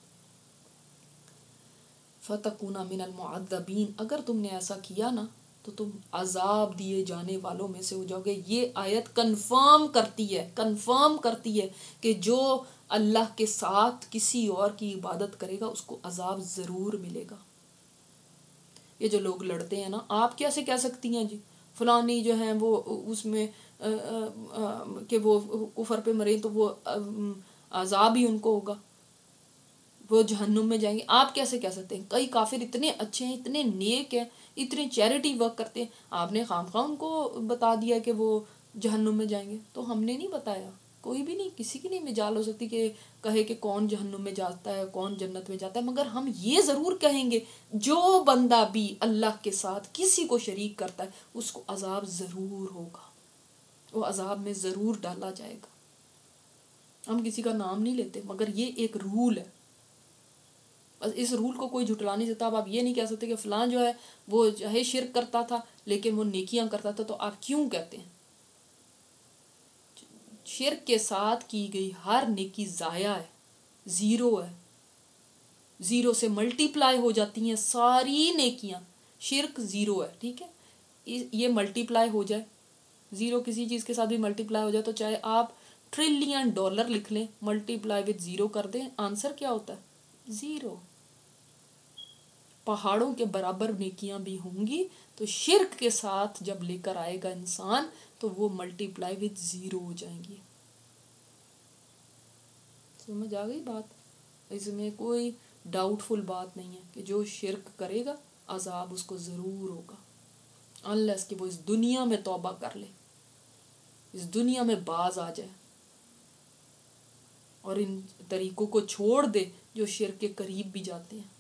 فَتَكُونَ مِنَ الْمُعَذَّبِينَ، اگر تم نے ایسا کیا نا تو تم عذاب دیے جانے والوں میں سے ہو جاؤ گے۔ یہ آیت کنفرم کرتی ہے کنفرم کرتی ہے کہ جو اللہ کے ساتھ کسی اور کی عبادت کرے گا اس کو عذاب ضرور ملے گا۔ یہ جو لوگ لڑتے ہیں نا، آپ کیسے کہہ سکتی ہیں جی فلانی جو ہیں وہ اس میں آ آ آ کہ وہ کفر پہ مرے تو وہ عذاب ہی ان کو ہوگا، وہ جہنم میں جائیں گے؟ آپ کیسے کہہ سکتے ہیں؟ کئی کافر اتنے اچھے ہیں، اتنے نیک ہیں، اتنے چیریٹی ورک کرتے ہیں، آپ نے خام خواہ ان کو بتا دیا کہ وہ جہنم میں جائیں گے؟ تو ہم نے نہیں بتایا، کوئی بھی نہیں، کسی کی نہیں مجال ہو سکتی کہ کہے کہ کون جہنم میں جاتا ہے کون جنت میں جاتا ہے، مگر ہم یہ ضرور کہیں گے جو بندہ بھی اللہ کے ساتھ کسی کو شریک کرتا ہے اس کو عذاب ضرور ہوگا، وہ عذاب میں ضرور ڈالا جائے گا۔ ہم کسی کا نام نہیں لیتے، مگر یہ ایک رول ہے، بس اس رول کو کوئی جھٹلا نہیں سکتا۔ اب آپ یہ نہیں کہہ سکتے کہ فلان جو ہے وہ چاہے شرک کرتا تھا لیکن وہ نیکیاں کرتا تھا، تو آپ کیوں کہتے ہیں؟ شرک کے ساتھ کی گئی ہر نیکی ضائع ہے، زیرو ہے، زیرو سے ملٹی پلائی ہو جاتی ہیں ساری نیکیاں. شرک زیرو ہے, ٹھیک ہے, یہ ملٹی پلائی ہو جائے, زیرو کسی چیز کے ساتھ بھی ملٹی پلائی ہو جائے تو چاہے آپ ٹریلین ڈالر لکھ لیں, ملٹی پلائی وتھ زیرو کر دیں, آنسر کیا ہوتا ہے؟ زیرو. پہاڑوں کے برابر نیکیاں بھی ہوں گی تو شرک کے ساتھ جب لے کر آئے گا انسان تو وہ ملٹی پلائی وتھ زیرو ہو جائیں گی. سمجھ آ گئی بات؟ اس میں کوئی ڈاؤٹ فل بات نہیں ہے کہ جو شرک کرے گا عذاب اس کو ضرور ہوگا, انلیس کہ وہ اس دنیا میں توبہ کر لے, اس دنیا میں باز آ جائے اور ان طریقوں کو چھوڑ دے جو شرک کے قریب بھی جاتے ہیں.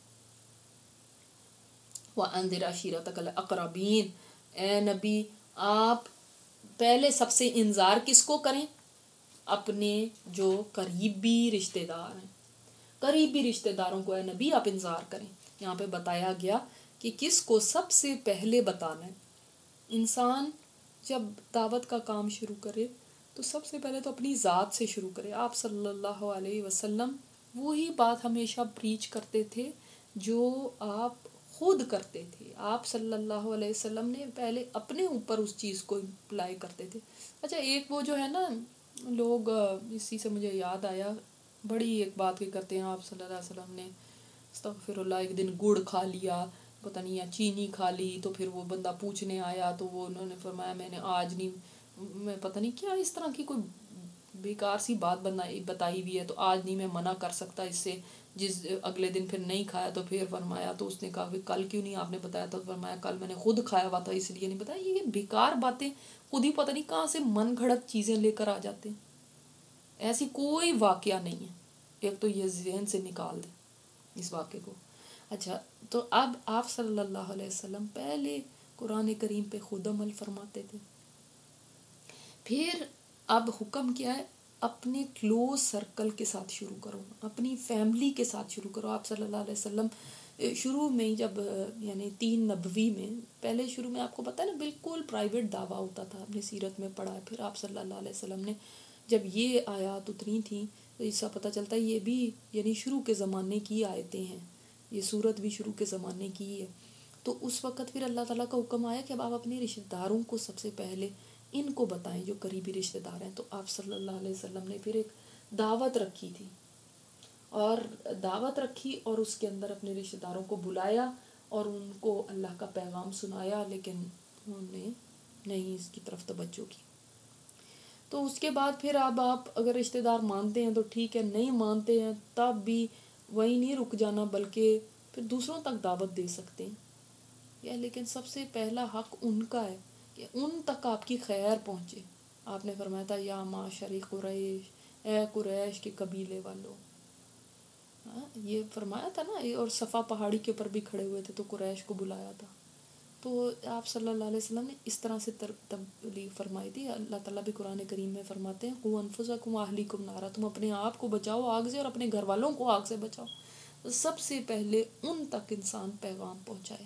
وَأَنذِرْ عَشِيرَتَكَ الْأَقْرَبِينَ, اے نبی آپ پہلے سب سے انذار کس کو کریں؟ اپنے جو قریبی رشتہ دار ہیں, قریبی رشتہ داروں کو اے نبی آپ انذار کریں. یہاں پہ بتایا گیا کہ کس کو سب سے پہلے بتانا ہے. انسان جب دعوت کا کام شروع کرے تو سب سے پہلے تو اپنی ذات سے شروع کرے. آپ صلی اللہ علیہ وسلم وہی بات ہمیشہ پریچ کرتے تھے جو آپ خود کرتے تھے. آپ صلی اللہ علیہ وسلم نے پہلے اپنے اوپر اس چیز کو اپلائی کرتے تھے. اچھا ایک وہ جو ہے نا لوگ, اسی سے مجھے یاد آیا, بڑی ایک بات کی کرتے ہیں آپ صلی اللہ علیہ وسلم نے استغفر اللہ ایک دن گڑ کھا لیا, پتہ نہیں یا چینی کھا لی, تو پھر وہ بندہ پوچھنے آیا تو وہ انہوں نے فرمایا میں نے آج نہیں, میں پتہ نہیں کیا اس طرح کی کوئی بیکار سی بات بنائی بتائی ہوئی ہے, تو آج نہیں میں منع کر سکتا اس سے. جس اگلے دن پھر نہیں کھایا تو پھر فرمایا, تو اس نے کہا کہ کل کیوں نہیں آپ نے بتایا؟ تو فرمایا کل میں نے خود کھایا ہوا تھا اس لیے نہیں بتایا. یہ بیکار باتیں خود ہی پتہ نہیں کہاں سے من گھڑت چیزیں لے کر آ جاتے ہیں. ایسی کوئی واقعہ نہیں ہے, ایک تو یہ ذہن سے نکال دیں اس واقعے کو. اچھا تو اب آپ صلی اللہ علیہ وسلم پہلے قرآن کریم پہ خود عمل فرماتے تھے. پھر اب حکم کیا ہے؟ اپنے کلوز سرکل کے ساتھ شروع کرو, اپنی فیملی کے ساتھ شروع کرو. آپ صلی اللہ علیہ وسلم شروع میں ہی جب یعنی تین نبوی میں پہلے شروع میں آپ کو پتہ ہے نا بالکل پرائیویٹ دعویٰ ہوتا تھا, اپنی سیرت میں پڑھا ہے. پھر آپ صلی اللہ علیہ وسلم نے جب یہ آیات اتری تھیں تو اس سے پتہ چلتا ہے یہ بھی یعنی شروع کے زمانے کی آیتیں ہیں, یہ صورت بھی شروع کے زمانے کی ہے. تو اس وقت پھر اللہ تعالیٰ کا حکم آیا کہ اب آپ اپنے رشتہ داروں کو سب سے پہلے ان کو بتائیں جو قریبی رشتہ دار ہیں. تو آپ صلی اللہ علیہ وسلم نے پھر ایک دعوت رکھی تھی, اور دعوت رکھی اور اس کے اندر اپنے رشتہ داروں کو بلایا اور ان کو اللہ کا پیغام سنایا, لیکن انہوں نے نہیں اس کی طرف توجہ کی. تو اس کے بعد پھر اب آپ اگر رشتہ دار مانتے ہیں تو ٹھیک ہے, نہیں مانتے ہیں تب بھی وہیں نہیں رک جانا بلکہ پھر دوسروں تک دعوت دے سکتے ہیں. یا لیکن سب سے پہلا حق ان کا ہے کہ ان تک آپ کی خیر پہنچے. آپ نے فرمایا تھا یا معاشر قریش, اے قریش کے قبیلے والوں, ہاں یہ فرمایا تھا نا. اور صفا پہاڑی کے اوپر بھی کھڑے ہوئے تھے تو قریش کو بلایا تھا. تو آپ صلی اللہ علیہ وسلم نے اس طرح سے تبلیغ فرمائی تھی. اللہ تعالیٰ بھی قرآن کریم میں فرماتے ہیں قوا انفسکم واہلیکم نارا, تم اپنے آپ کو بچاؤ آگ سے اور اپنے گھر والوں کو آگ سے بچاؤ. تو سب سے پہلے ان تک انسان پیغام پہنچائے.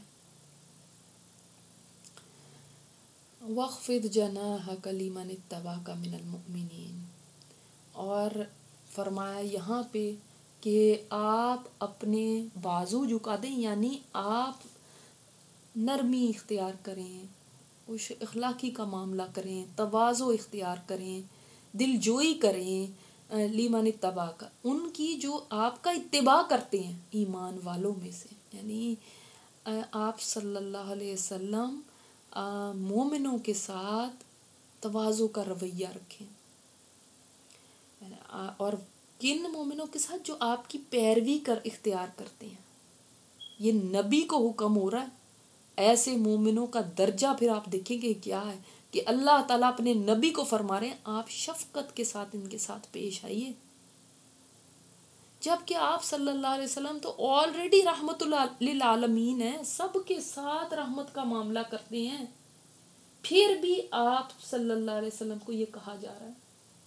وَاخْفِضْ جَنَاحَكَ لِمَنِ اتَّبَعَكَ مِنَ الْمُؤْمِنِينَ, اور فرمایا یہاں پہ کہ آپ اپنے بازو جھکا دیں, یعنی آپ نرمی اختیار کریں, اس اخلاقی کا معاملہ کریں, تواضع اختیار کریں, دل جوئی کریں. لِمَنِ اتَّبَعَكَ, ان کی جو آپ کا اتباع کرتے ہیں ایمان والوں میں سے. یعنی آپ صلی اللہ علیہ وسلم مومنوں کے ساتھ تواضع کا رویہ رکھیں, اور کن مومنوں کے ساتھ جو آپ کی پیروی کر اختیار کرتے ہیں. یہ نبی کو حکم ہو رہا ہے. ایسے مومنوں کا درجہ پھر آپ دیکھیں گے کیا ہے کہ اللہ تعالیٰ اپنے نبی کو فرما رہے ہیں آپ شفقت کے ساتھ ان کے ساتھ پیش آئیے. جبکہ آپ صلی اللہ علیہ وسلم تو آلریڈی رحمت للعالمین ہیں, سب کے ساتھ رحمت کا معاملہ کرتے ہیں, پھر بھی آپ صلی اللہ علیہ وسلم کو یہ کہا جا رہا ہے.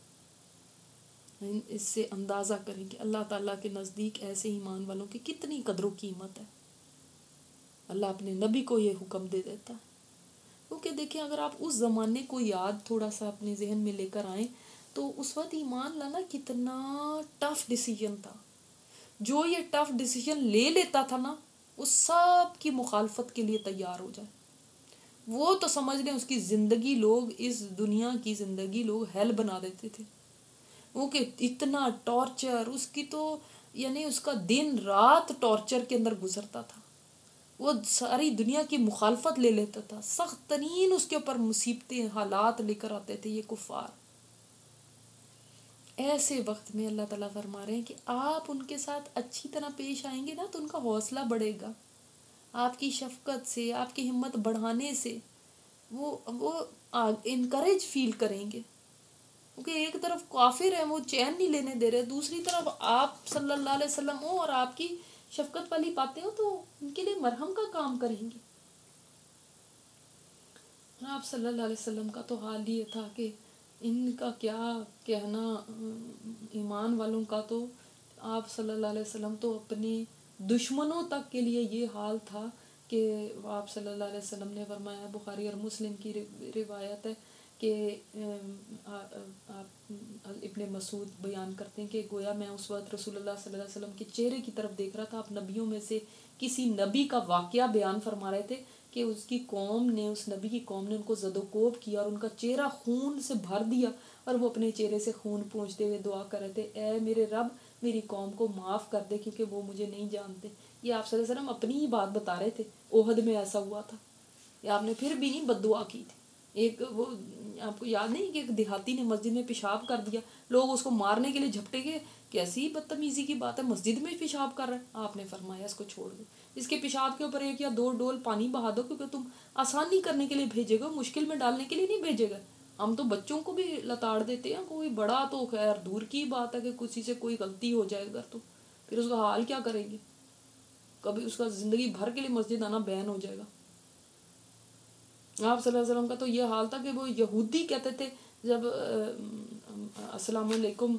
اس سے اندازہ کریں کہ اللہ تعالیٰ کے نزدیک ایسے ایمان والوں کی کتنی قدر و قیمت ہے. اللہ اپنے نبی کو یہ حکم دے دیتا ہے. کیونکہ دیکھیں اگر آپ اس زمانے کو یاد تھوڑا سا اپنے ذہن میں لے کر آئیں تو اس وقت ایمان لانا کتنا ٹف ڈیسیجن تھا. جو یہ ٹف ڈیسیجن لے لیتا تھا نا وہ سب کی مخالفت کے لیے تیار ہو جائے. وہ تو سمجھ لیں اس کی زندگی لوگ اس دنیا کی زندگی لوگ ہیل بنا دیتے تھے. وہ کہ اتنا ٹارچر اس کی تو یعنی اس کا دن رات ٹارچر کے اندر گزرتا تھا. وہ ساری دنیا کی مخالفت لے لیتا تھا. سخت ترین اس کے اوپر مصیبتیں حالات لے کر آتے تھے یہ کفار. ایسے وقت میں اللہ تعالیٰ فرما رہے ہیں کہ آپ ان کے ساتھ اچھی طرح پیش آئیں گے نا تو ان کا حوصلہ بڑھے گا. آپ کی شفقت سے آپ کی ہمت بڑھانے سے وہ وہ انکریج فیل کریں گے. کیونکہ ایک طرف کافر ہیں وہ چین نہیں لینے دے رہے, دوسری طرف آپ صلی اللہ علیہ وسلم ہو اور آپ کی شفقت والی باتیں ہو تو ان کے لیے مرہم کا کام کریں گے. آپ صلی اللہ علیہ وسلم کا تو حال یہ تھا کہ ان کا کیا کہنا, ایمان والوں کا تو آپ صلی اللہ علیہ وسلم تو اپنے دشمنوں تک کے لیے یہ حال تھا کہ آپ صلی اللہ علیہ وسلم نے فرمایا, بخاری اور مسلم کی روایت ہے کہ آپ ابن مسعود بیان کرتے ہیں کہ گویا میں اس وقت رسول اللہ صلی اللہ علیہ وسلم کے چہرے کی طرف دیکھ رہا تھا. آپ نبیوں میں سے کسی نبی کا واقعہ بیان فرما رہے تھے کہ اس کی قوم نے اس نبی کی قوم نے ان کو زد و کوب کیا اور ان کا چہرہ خون سے بھر دیا اور وہ اپنے چہرے سے خون پونچھتے ہوئے دعا کر رہے تھے, اے میرے رب میری قوم کو معاف کر دے کیونکہ وہ مجھے نہیں جانتے. یہ آپ صلی اللہ علیہ وسلم اپنی ہی بات بتا رہے تھے. احد میں ایسا ہوا تھا, یہ آپ نے پھر بھی نہیں بد دعا کی تھی. ایک وہ آپ کو یاد نہیں کہ ایک دیہاتی نے مسجد میں پیشاب کر دیا, لوگ اس کو مارنے کے لیے جھپٹے گئے, کیسی بدتمیزی کی بات ہے, مسجد میں پیشاب کر رہا ہے. آپ نے فرمایا اس کو چھوڑ دو, اس کے پیشاب کے اوپر ایک یا دو ڈول پانی بہا دو, کیونکہ تم آسانی کرنے کے لیے بھیجے گا, مشکل میں ڈالنے کے لیے نہیں بھیجے گا. ہم تو بچوں کو بھی لتاڑ دیتے ہیں, کوئی بڑا تو خیر دور کی بات ہے کہ کسی سے کوئی غلطی ہو جائے گا تو پھر اس کا حال کیا کریں گے, کبھی اس کا زندگی بھر کے لیے مسجد آنا بین ہو جائے گا. آپ صلی اللہ علیہ وسلم کا تو یہ حال تھا کہ وہ یہودی کہتے تھے جب السلام علیکم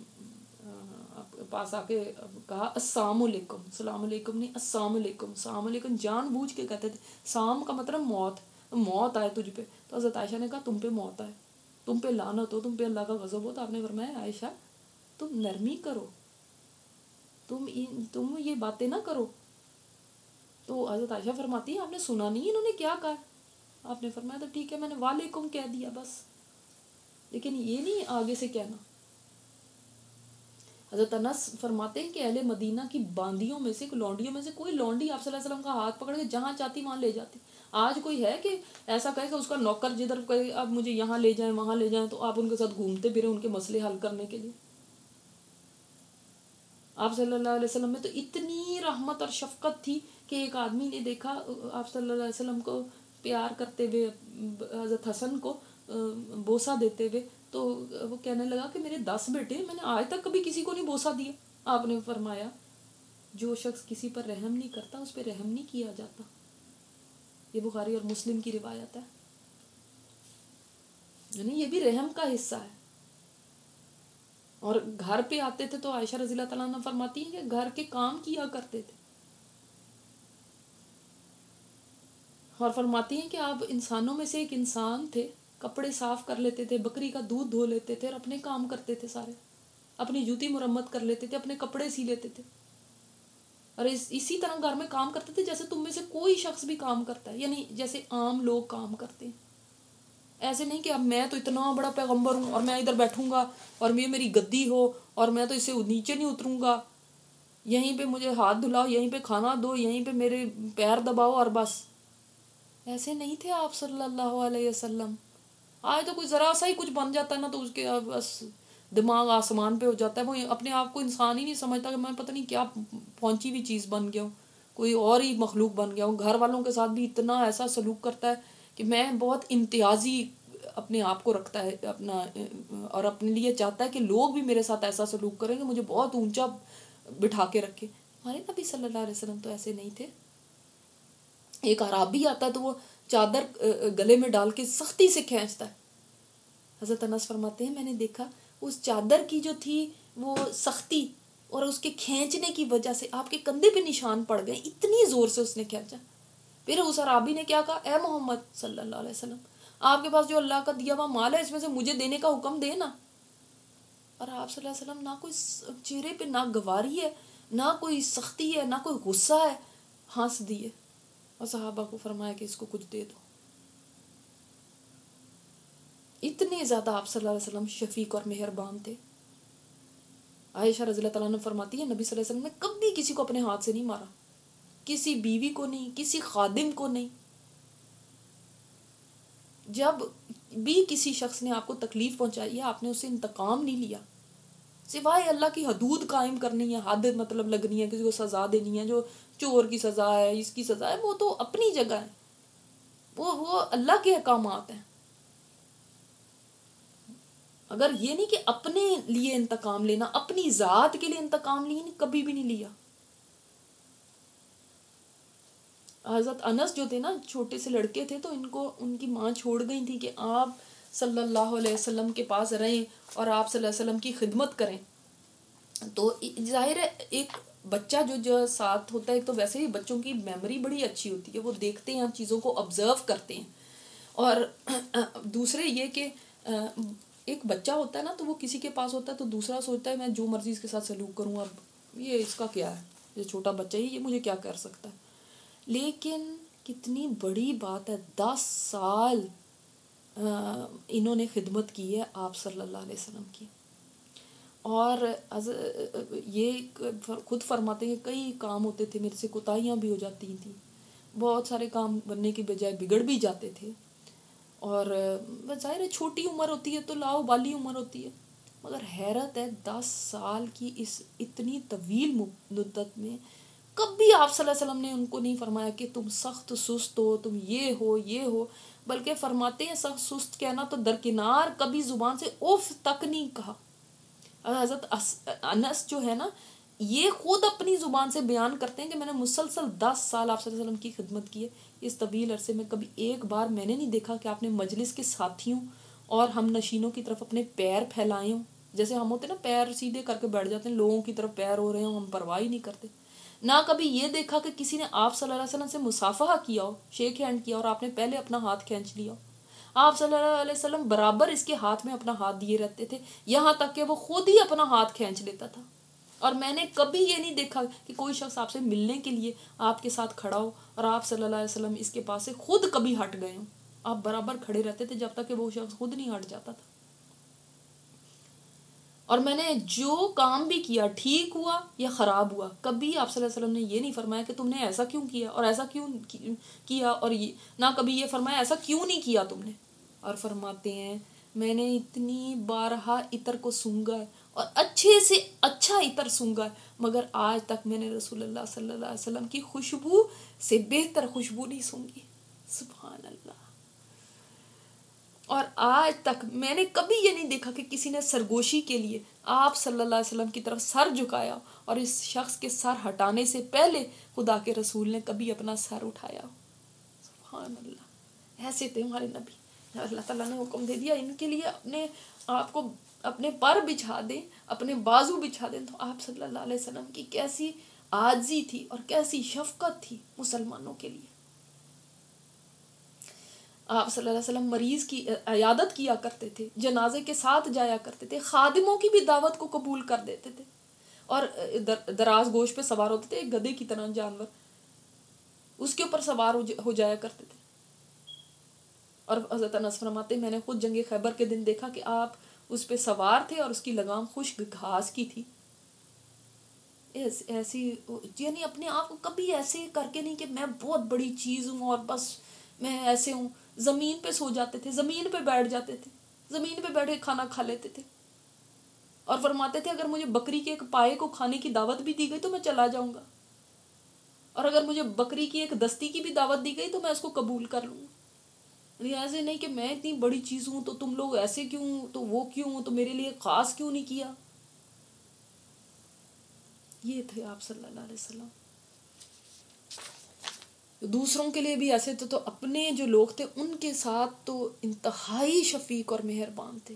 پاس آ کے کہا السلام علیکم, السلام علیکم نہیں السلام علیکم, السلام علیکم جان بوجھ کے کہتے تھے. سام کا مطلب موت, موت آئے تجھ پہ. تو حضرت عائشہ نے کہا تم پہ موت آئے, تم پہ لعنت ہو, تم پہ اللہ کا غضب ہو. تو آپ نے فرمایا عائشہ تم نرمی کرو, تم تم یہ باتیں نہ کرو. تو حضرت عائشہ فرماتی ہیں آپ نے سنا نہیں انہوں نے کیا کہا. آپ نے فرمایا تو ٹھیک ہے میں نے وعلیکم کہہ دیا بس, لیکن یہ نہیں آگے سے کہنا. حضرت انس فرماتے ہیں کہ اہل مدینہ کی باندیوں میں سے لونڈیوں میں سے کوئی لونڈی آپ صلی اللہ علیہ وسلم کا ہاتھ پکڑ کے جہاں چاہتی وہاں لے جاتی. آج کوئی ہے کہ ایسا کہے کہ اس کا نوکر جدھر کہے اب مجھے یہاں لے جائیں وہاں لے جائیں تو آپ ان کے ساتھ گھومتے پھریں ان کے مسئلے حل کرنے کے لیے. آپ صلی اللہ علیہ وسلم میں تو اتنی رحمت اور شفقت تھی کہ ایک آدمی نے دیکھا آپ صلی اللہ علیہ وسلم کو پیار کرتے ہوئے, حضرت حسن کو بوسہ دیتے ہوئے, تو وہ کہنے لگا کہ میرے دس بیٹے میں نے آج تک کبھی کسی کو نہیں بوسہ دیا. آپ نے فرمایا جو شخص کسی پر رحم نہیں کرتا اس پہ رحم نہیں کیا جاتا. یہ بخاری اور مسلم کی روایت ہے, یعنی یہ بھی رحم کا حصہ ہے. اور گھر پہ آتے تھے تو عائشہ رضی اللہ تعالیٰ عنہ فرماتی ہیں کہ گھر کے کام کیا کرتے تھے, اور فرماتی ہیں کہ آپ انسانوں میں سے ایک انسان تھے, کپڑے صاف کر لیتے تھے, بکری کا دودھ دھو لیتے تھے اور اپنے کام کرتے تھے سارے, اپنی جوتی مرمت کر لیتے تھے, اپنے کپڑے سی لیتے تھے, اور اس اسی طرح گھر میں کام کرتے تھے جیسے تم میں سے کوئی شخص بھی کام کرتا ہے, یعنی جیسے عام لوگ کام کرتے ہیں. ایسے نہیں کہ اب میں تو اتنا بڑا پیغمبر ہوں اور میں ادھر بیٹھوں گا اور یہ میری گدی ہو اور میں تو اس سے نیچے نہیں اتروں گا, یہیں پہ مجھے ہاتھ دھلاؤ, یہیں پہ کھانا دو, یہیں پہ میرے پیر دباؤ اور بس. ایسے نہیں تھے آپ صلی اللہ علیہ وسلم. آج تو کوئی ذرا سا ہی کچھ بن جاتا ہے نا تو اس کے بس دماغ آسمان پہ ہو جاتا ہے, وہ اپنے آپ کو انسان ہی نہیں سمجھتا کہ میں پتہ نہیں کیا پہنچی ہوئی چیز بن گیا ہوں, کوئی اور ہی مخلوق بن گیا ہوں. گھر والوں کے ساتھ بھی اتنا ایسا سلوک کرتا ہے کہ میں بہت امتیازی اپنے آپ کو رکھتا ہے اپنا, اور اپنے لیے چاہتا ہے کہ لوگ بھی میرے ساتھ ایسا سلوک کریں کہ مجھے بہت اونچا بٹھا کے رکھے. ہمارے نبی صلی اللہ علیہ وسلم تو ایسے نہیں تھے. ایک عرابی آتا ہے تو وہ چادر گلے میں ڈال کے سختی سے کھینچتا ہے. حضرت انس فرماتے ہیں میں نے دیکھا اس چادر کی جو تھی وہ سختی اور اس کے کھینچنے کی وجہ سے آپ کے کندھے پہ نشان پڑ گئے, اتنی زور سے اس نے کھینچا. پھر اس عرابی نے کیا کہا, اے محمد صلی اللہ علیہ وسلم آپ کے پاس جو اللہ کا دیا ہوا مال ہے اس میں سے مجھے دینے کا حکم دے نا. اور آپ صلی اللہ علیہ وسلم نہ کوئی چہرے پہ نہ گواری ہے, نہ کوئی سختی ہے، نہ کوئی غصہ ہے، ہنس دیے اور صحابہ کو فرمایا کہ اس کو کچھ دے دو. اتنے زیادہ آپ صلی اللہ علیہ وسلم شفیق اور مہربان تھے. عائشہ رضی اللہ تعالیٰ عنہ فرماتی ہے نبی صلی اللہ علیہ وسلم نے کبھی کسی کو اپنے ہاتھ سے نہیں مارا، کسی بیوی کو نہیں، کسی خادم کو نہیں. جب بھی کسی شخص نے آپ کو تکلیف پہنچائی ہے آپ نے اسے انتقام نہیں لیا، سوائے اللہ کی حدود قائم کرنی ہے، حد مطلب لگنی ہے، کسی کو سزا دینی ہے، جو چور کی سزا ہے، اس کی سزا ہے، وہ تو اپنی جگہ ہے، وہ وہ اللہ کے احکامات ہیں. اگر یہ نہیں کہ اپنے لیے انتقام لینا، اپنی ذات کے لیے انتقام لینا کبھی بھی نہیں لیا. حضرت انس جو تھے نا، چھوٹے سے لڑکے تھے، تو ان کو ان کی ماں چھوڑ گئی تھی کہ آپ صلی اللہ علیہ وسلم کے پاس رہیں اور آپ صلی اللہ علیہ وسلم کی خدمت کریں. تو ظاہر ہے ایک بچہ جو جو ساتھ ہوتا ہے تو ویسے ہی بچوں کی میموری بڑی اچھی ہوتی ہے، وہ دیکھتے ہیں چیزوں کو آبزرو کرتے ہیں. اور دوسرے یہ کہ ایک بچہ ہوتا ہے نا تو وہ کسی کے پاس ہوتا ہے تو دوسرا سوچتا ہے میں جو مرضی اس کے ساتھ سلوک کروں، اب یہ اس کا کیا ہے، یہ چھوٹا بچہ ہی، یہ مجھے کیا کر سکتا ہے. لیکن کتنی بڑی بات ہے، دس سال انہوں نے خدمت کی ہے آپ صلی اللہ علیہ وسلم کی. اور یہ خود فرماتے ہیں کئی کام ہوتے تھے میرے سے کوتاہیاں بھی ہو جاتی تھیں، بہت سارے کام بننے کی بجائے بگڑ بھی جاتے تھے. اور ظاہر ہے چھوٹی عمر ہوتی ہے تو لاؤ بالی عمر ہوتی ہے، مگر حیرت ہے دس سال کی اس اتنی طویل مدت میں کبھی آپ صلی اللہ علیہ وسلم نے ان کو نہیں فرمایا کہ تم سخت سست ہو، تم یہ ہو یہ ہو، بلکہ فرماتے ہیں سخت سست کہنا تو درکنار، کبھی زبان سے اوف تک نہیں کہا. حضرت انس جو ہے نا یہ خود اپنی زبان سے بیان کرتے ہیں کہ میں نے مسلسل دس سال آپ صلی اللہ علیہ وسلم کی خدمت کی ہے، اس طویل عرصے میں کبھی ایک بار میں نے نہیں دیکھا کہ آپ نے مجلس کے ساتھیوں اور ہم نشینوں کی طرف اپنے پیر پھیلائے ہوں. جیسے ہم ہوتے ہیں نا پیر سیدھے کر کے بیٹھ جاتے ہیں، لوگوں کی طرف پیر ہو رہے ہوں ہم پرواہ ہی نہیں کرتے. نہ کبھی یہ دیکھا کہ کسی نے آپ صلی اللہ علیہ وسلم سے مصافحہ کیا ہو، شیک ہینڈ کیا اور آپ نے پہلے اپنا ہاتھ کھینچ لیا ہو. آپ صلی اللہ علیہ وسلم برابر اس کے ہاتھ میں اپنا ہاتھ دیے رہتے تھے، یہاں تک کہ وہ خود ہی اپنا ہاتھ کھینچ لیتا تھا. اور میں نے کبھی یہ نہیں دیکھا کہ کوئی شخص آپ سے ملنے کے لیے آپ کے ساتھ کھڑا ہو اور آپ صلی اللہ علیہ وسلم اس کے پاس سے خود کبھی ہٹ گئے ہوں. آپ برابر کھڑے رہتے تھے جب تک کہ وہ شخص خود نہیں ہٹ جاتا تھا. اور میں نے جو کام بھی کیا ٹھیک ہوا یا خراب ہوا، کبھی آپ صلی اللہ علیہ وسلم نے یہ نہیں فرمایا کہ تم نے ایسا کیوں کیا اور ایسا کیوں کیا، اور یہ نہ کبھی یہ فرمایا ایسا کیوں نہیں کیا تم نے. اور فرماتے ہیں میں نے اتنی بارہا عطر کو سونگھا ہے اور اچھے سے اچھا عطر سونگھا ہے، مگر آج تک میں نے رسول اللہ صلی اللہ علیہ وسلم کی خوشبو سے بہتر خوشبو نہیں سونگھی. سبحان اللہ. اور آج تک میں نے کبھی یہ نہیں دیکھا کہ کسی نے سرگوشی کے لیے آپ صلی اللہ علیہ وسلم کی طرف سر جھکایا اور اس شخص کے سر ہٹانے سے پہلے خدا کے رسول نے کبھی اپنا سر اٹھایا. سبحان اللہ. ایسے تھے ہمارے نبی. اللہ تعالیٰ نے حکم دے دیا ان کے لیے اپنے آپ کو اپنے پر بچھا دیں، اپنے بازو بچھا دیں. تو آپ صلی اللہ علیہ وسلم کی کیسی عاجزی تھی اور کیسی شفقت تھی مسلمانوں کے لیے. آپ صلی اللہ علیہ وسلم مریض کی عیادت کیا کرتے تھے، جنازے کے ساتھ جایا کرتے تھے، خادموں کی بھی دعوت کو قبول کر دیتے تھے، اور دراز گوش پہ سوار ہوتے تھے، ایک گدھے کی طرح جانور اس کے اوپر سوار ہو جایا کرتے تھے. اور حضرت انس فرماتے ہیں میں نے خود جنگ خیبر کے دن دیکھا کہ آپ اس پہ سوار تھے اور اس کی لگام خشک گھاس کی تھی. ایسی یعنی اپنے آپ کو کبھی ایسے کر کے نہیں کہ میں بہت بڑی چیز ہوں اور بس میں ایسے ہوں. زمین پہ سو جاتے تھے، زمین پہ بیٹھ جاتے تھے، زمین پہ بیٹھے کھانا کھا لیتے تھے. اور فرماتے تھے اگر مجھے بکری کے ایک پائے کو کھانے کی دعوت بھی دی گئی تو میں چلا جاؤں گا، اور اگر مجھے بکری کی ایک دستی کی بھی دعوت دی گئی تو میں اس کو قبول کر لوں گا. ایسے نہیں کہ میں اتنی بڑی چیز ہوں تو تم لوگ ایسے کیوں، تو وہ کیوں، تو میرے لیے خاص کیوں نہیں کیا. یہ تھے آپ صلی اللہ علیہ وسلم. دوسروں کے لیے بھی ایسے تھے تو اپنے جو لوگ تھے ان کے ساتھ تو انتہائی شفیق اور مہربان تھے.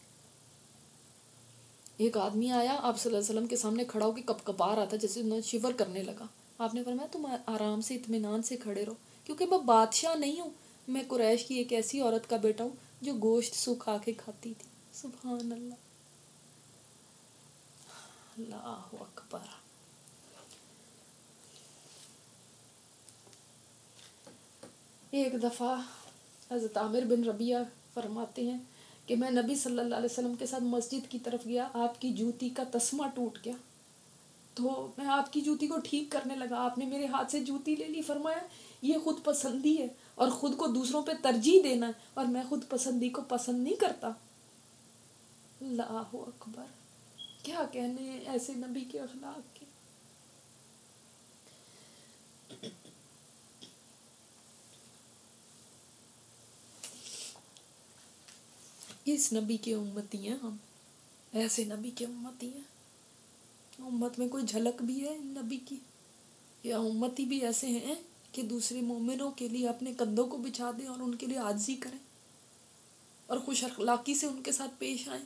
ایک آدمی آیا آپ صلی اللہ علیہ وسلم کے سامنے کھڑا ہو کے کپ کپا رہا تھا، جیسے انہوں نے شیور کرنے لگا. آپ نے فرمایا تم آرام سے اطمینان سے کھڑے رہو، کیونکہ میں بادشاہ نہیں ہوں، میں قریش کی ایک ایسی عورت کا بیٹا ہوں جو گوشت سکھا کے کھاتی تھی. سبحان اللہ. اللہ اکبر. ایک دفعہ حضرت عامر بن ربیعہ فرماتے ہیں کہ میں نبی صلی اللہ علیہ وسلم کے ساتھ مسجد کی طرف گیا، آپ کی جوتی کا تسمہ ٹوٹ گیا، تو میں آپ کی جوتی کو ٹھیک کرنے لگا، آپ نے میرے ہاتھ سے جوتی لے لی، فرمایا یہ خود پسندی ہے اور خود کو دوسروں پہ ترجیح دینا ہے، اور میں خود پسندی کو پسند نہیں کرتا۔ اللہ اکبر، کیا کہنے ہیں ایسے نبی کے اخلاق کے۔ اس نبی کے امتی ہیں ہم، ایسے نبی کے امتی ہیں۔ امت میں کوئی جھلک بھی ہے ان نبی کی، یا امتی بھی ایسے ہیں کہ دوسرے مومنوں کے لیے اپنے کندھوں کو بچھا دیں اور ان کے لیے عاجزی کریں اور خوش اخلاقی سے ان کے ساتھ پیش آئیں۔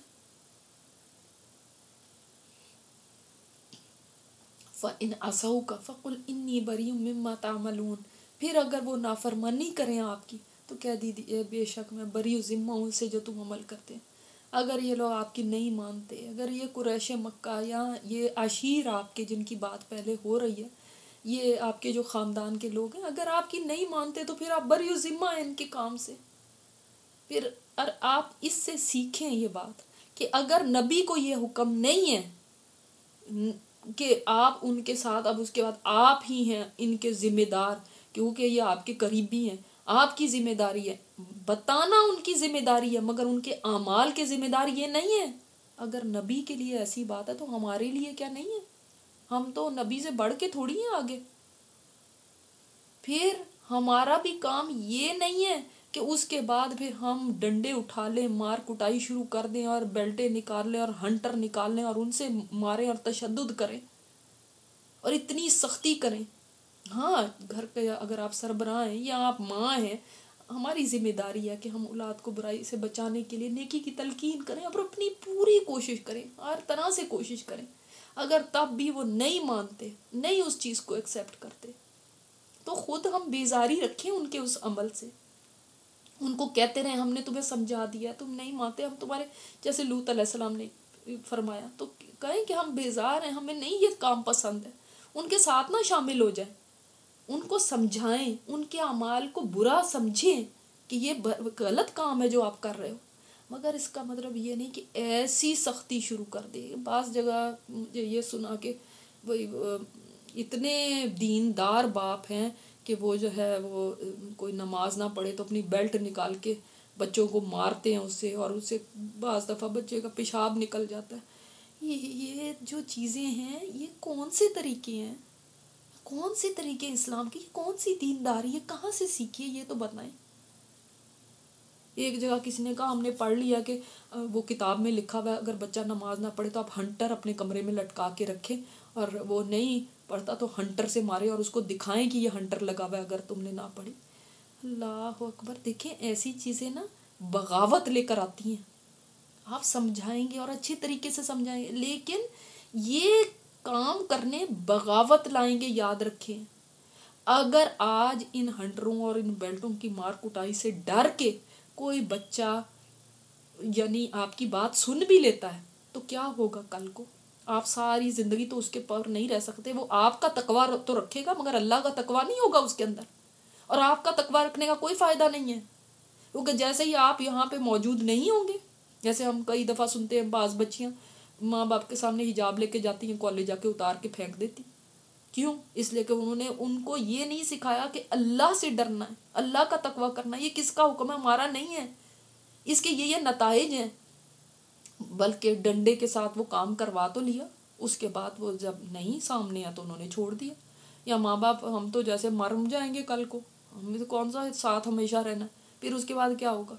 فَإِنْ عَصَوْكَ فَقُلْ إِنِّي بَرِيءٌ مِّمَّا تَعْمَلُونَ، پھر اگر وہ نافرمانی کریں آپ کی تو کہہ دیجیے بے شک میں بری ذمہ ہوں سے جو تم عمل کرتے ہیں۔ اگر یہ لوگ آپ کی نہیں مانتے، اگر یہ قریش مکہ یا یہ عشیر آپ کے جن کی بات پہلے ہو رہی ہے، یہ آپ کے جو خاندان کے لوگ ہیں، اگر آپ کی نہیں مانتے تو پھر آپ بری ذمہ ہیں ان کے کام سے۔ پھر اور آپ اس سے سیکھیں یہ بات کہ اگر نبی کو یہ حکم نہیں ہے کہ آپ ان کے ساتھ، اب اس کے بعد آپ ہی ہیں ان کے ذمہ دار، کیونکہ یہ آپ کے قریبی ہیں، آپ کی ذمہ داری ہے بتانا، ان کی ذمہ داری ہے، مگر ان کے اعمال کے ذمہ دار یہ نہیں ہے۔ اگر نبی کے لیے ایسی بات ہے تو ہمارے لیے کیا نہیں ہے؟ ہم تو نبی سے بڑھ کے تھوڑی ہیں آگے۔ پھر ہمارا بھی کام یہ نہیں ہے کہ اس کے بعد پھر ہم ڈنڈے اٹھا لیں، مار کٹائی شروع کر دیں اور بیلٹیں نکال لیں اور ہنٹر نکال لیں اور ان سے ماریں اور تشدد کریں اور اتنی سختی کریں۔ ہاں، گھر کے اگر آپ سربراہ ہیں یا آپ ماں ہیں، ہماری ذمہ داری ہے کہ ہم اولاد کو برائی سے بچانے کے لیے نیکی کی تلقین کریں اور اپنی پوری کوشش کریں، ہر طرح سے کوشش کریں۔ اگر تب بھی وہ نہیں مانتے، نہیں اس چیز کو ایکسیپٹ کرتے، تو خود ہم بیزاری رکھیں ان کے اس عمل سے، ان کو کہتے رہیں ہم نے تمہیں سمجھا دیا، تم نہیں مانتے، ہم تمہارے جیسے لوط علیہ السلام نے فرمایا، تو کہیں کہ ہم بیزار ہیں، ہمیں نہیں یہ کام پسند ہے، ان کے ساتھ نہ شامل ہو جائیں، ان کو سمجھائیں، ان کے اعمال کو برا سمجھیں کہ یہ غلط کام ہے جو آپ کر رہے ہو، مگر اس کا مطلب یہ نہیں کہ ایسی سختی شروع کر دے۔ بعض جگہ مجھے یہ سنا کہ وہی اتنے دیندار باپ ہیں کہ وہ جو ہے وہ کوئی نماز نہ پڑھے تو اپنی بیلٹ نکال کے بچوں کو مارتے ہیں اس سے، اور اس سے بعض دفعہ بچے کا پیشاب نکل جاتا ہے۔ یہ یہ جو چیزیں ہیں، یہ کون سے طریقے ہیں؟ کون سے طریقے اسلام کی؟ کون سی دینداری ہے؟ کہاں سے سیکھی ہے؟ یہ تو بتائیں۔ ایک جگہ کسی نے کہا ہم نے پڑھ لیا کہ وہ کتاب میں لکھا ہوا ہے اگر بچہ نماز نہ پڑھے تو آپ ہنٹر اپنے کمرے میں لٹکا کے رکھیں، اور وہ نہیں پڑھتا تو ہنٹر سے مارے اور اس کو دکھائیں کہ یہ ہنٹر لگا ہوا ہے اگر تم نے نہ پڑھی۔ اللہ اکبر، دیکھیں ایسی چیزیں نا بغاوت لے کر آتی ہیں۔ آپ سمجھائیں گے اور اچھے طریقے سے سمجھائیں گے، لیکن یہ کام کرنے بغاوت لائیں گے، یاد رکھیں۔ اگر آج ان ہنٹروں اور ان بیلٹوں کی مار کٹائی سے ڈر کے کوئی بچہ یعنی آپ کی بات سن بھی لیتا ہے تو کیا ہوگا کل کو؟ آپ ساری زندگی تو اس کے پر نہیں رہ سکتے، وہ آپ کا تقویٰ تو رکھے گا مگر اللہ کا تقویٰ نہیں ہوگا اس کے اندر، اور آپ کا تقویٰ رکھنے کا کوئی فائدہ نہیں ہے، کیونکہ جیسے ہی آپ یہاں پہ موجود نہیں ہوں گے، جیسے ہم کئی دفعہ سنتے ہیں بعض بچیاں ماں باپ کے سامنے حجاب لے کے جاتی ہیں، کالج جا کے اتار کے پھینک دیتی۔ کیوں؟ اس لیے کہ انہوں نے ان کو یہ نہیں سکھایا کہ اللہ سے ڈرنا ہے، اللہ کا تقویٰ کرنا ہے، یہ کس کا حکم ہے؟ ہمارا نہیں ہے، اس کے یہ یہ نتائج ہیں۔ بلکہ ڈنڈے کے ساتھ وہ کام کروا تو لیا، اس کے بعد وہ جب نہیں سامنے آیا تو انہوں نے چھوڑ دیا۔ یا ماں باپ ہم تو جیسے مرم جائیں گے کل کو، ہمیں تو کون سا ساتھ ہمیشہ رہنا، پھر اس کے بعد کیا ہوگا؟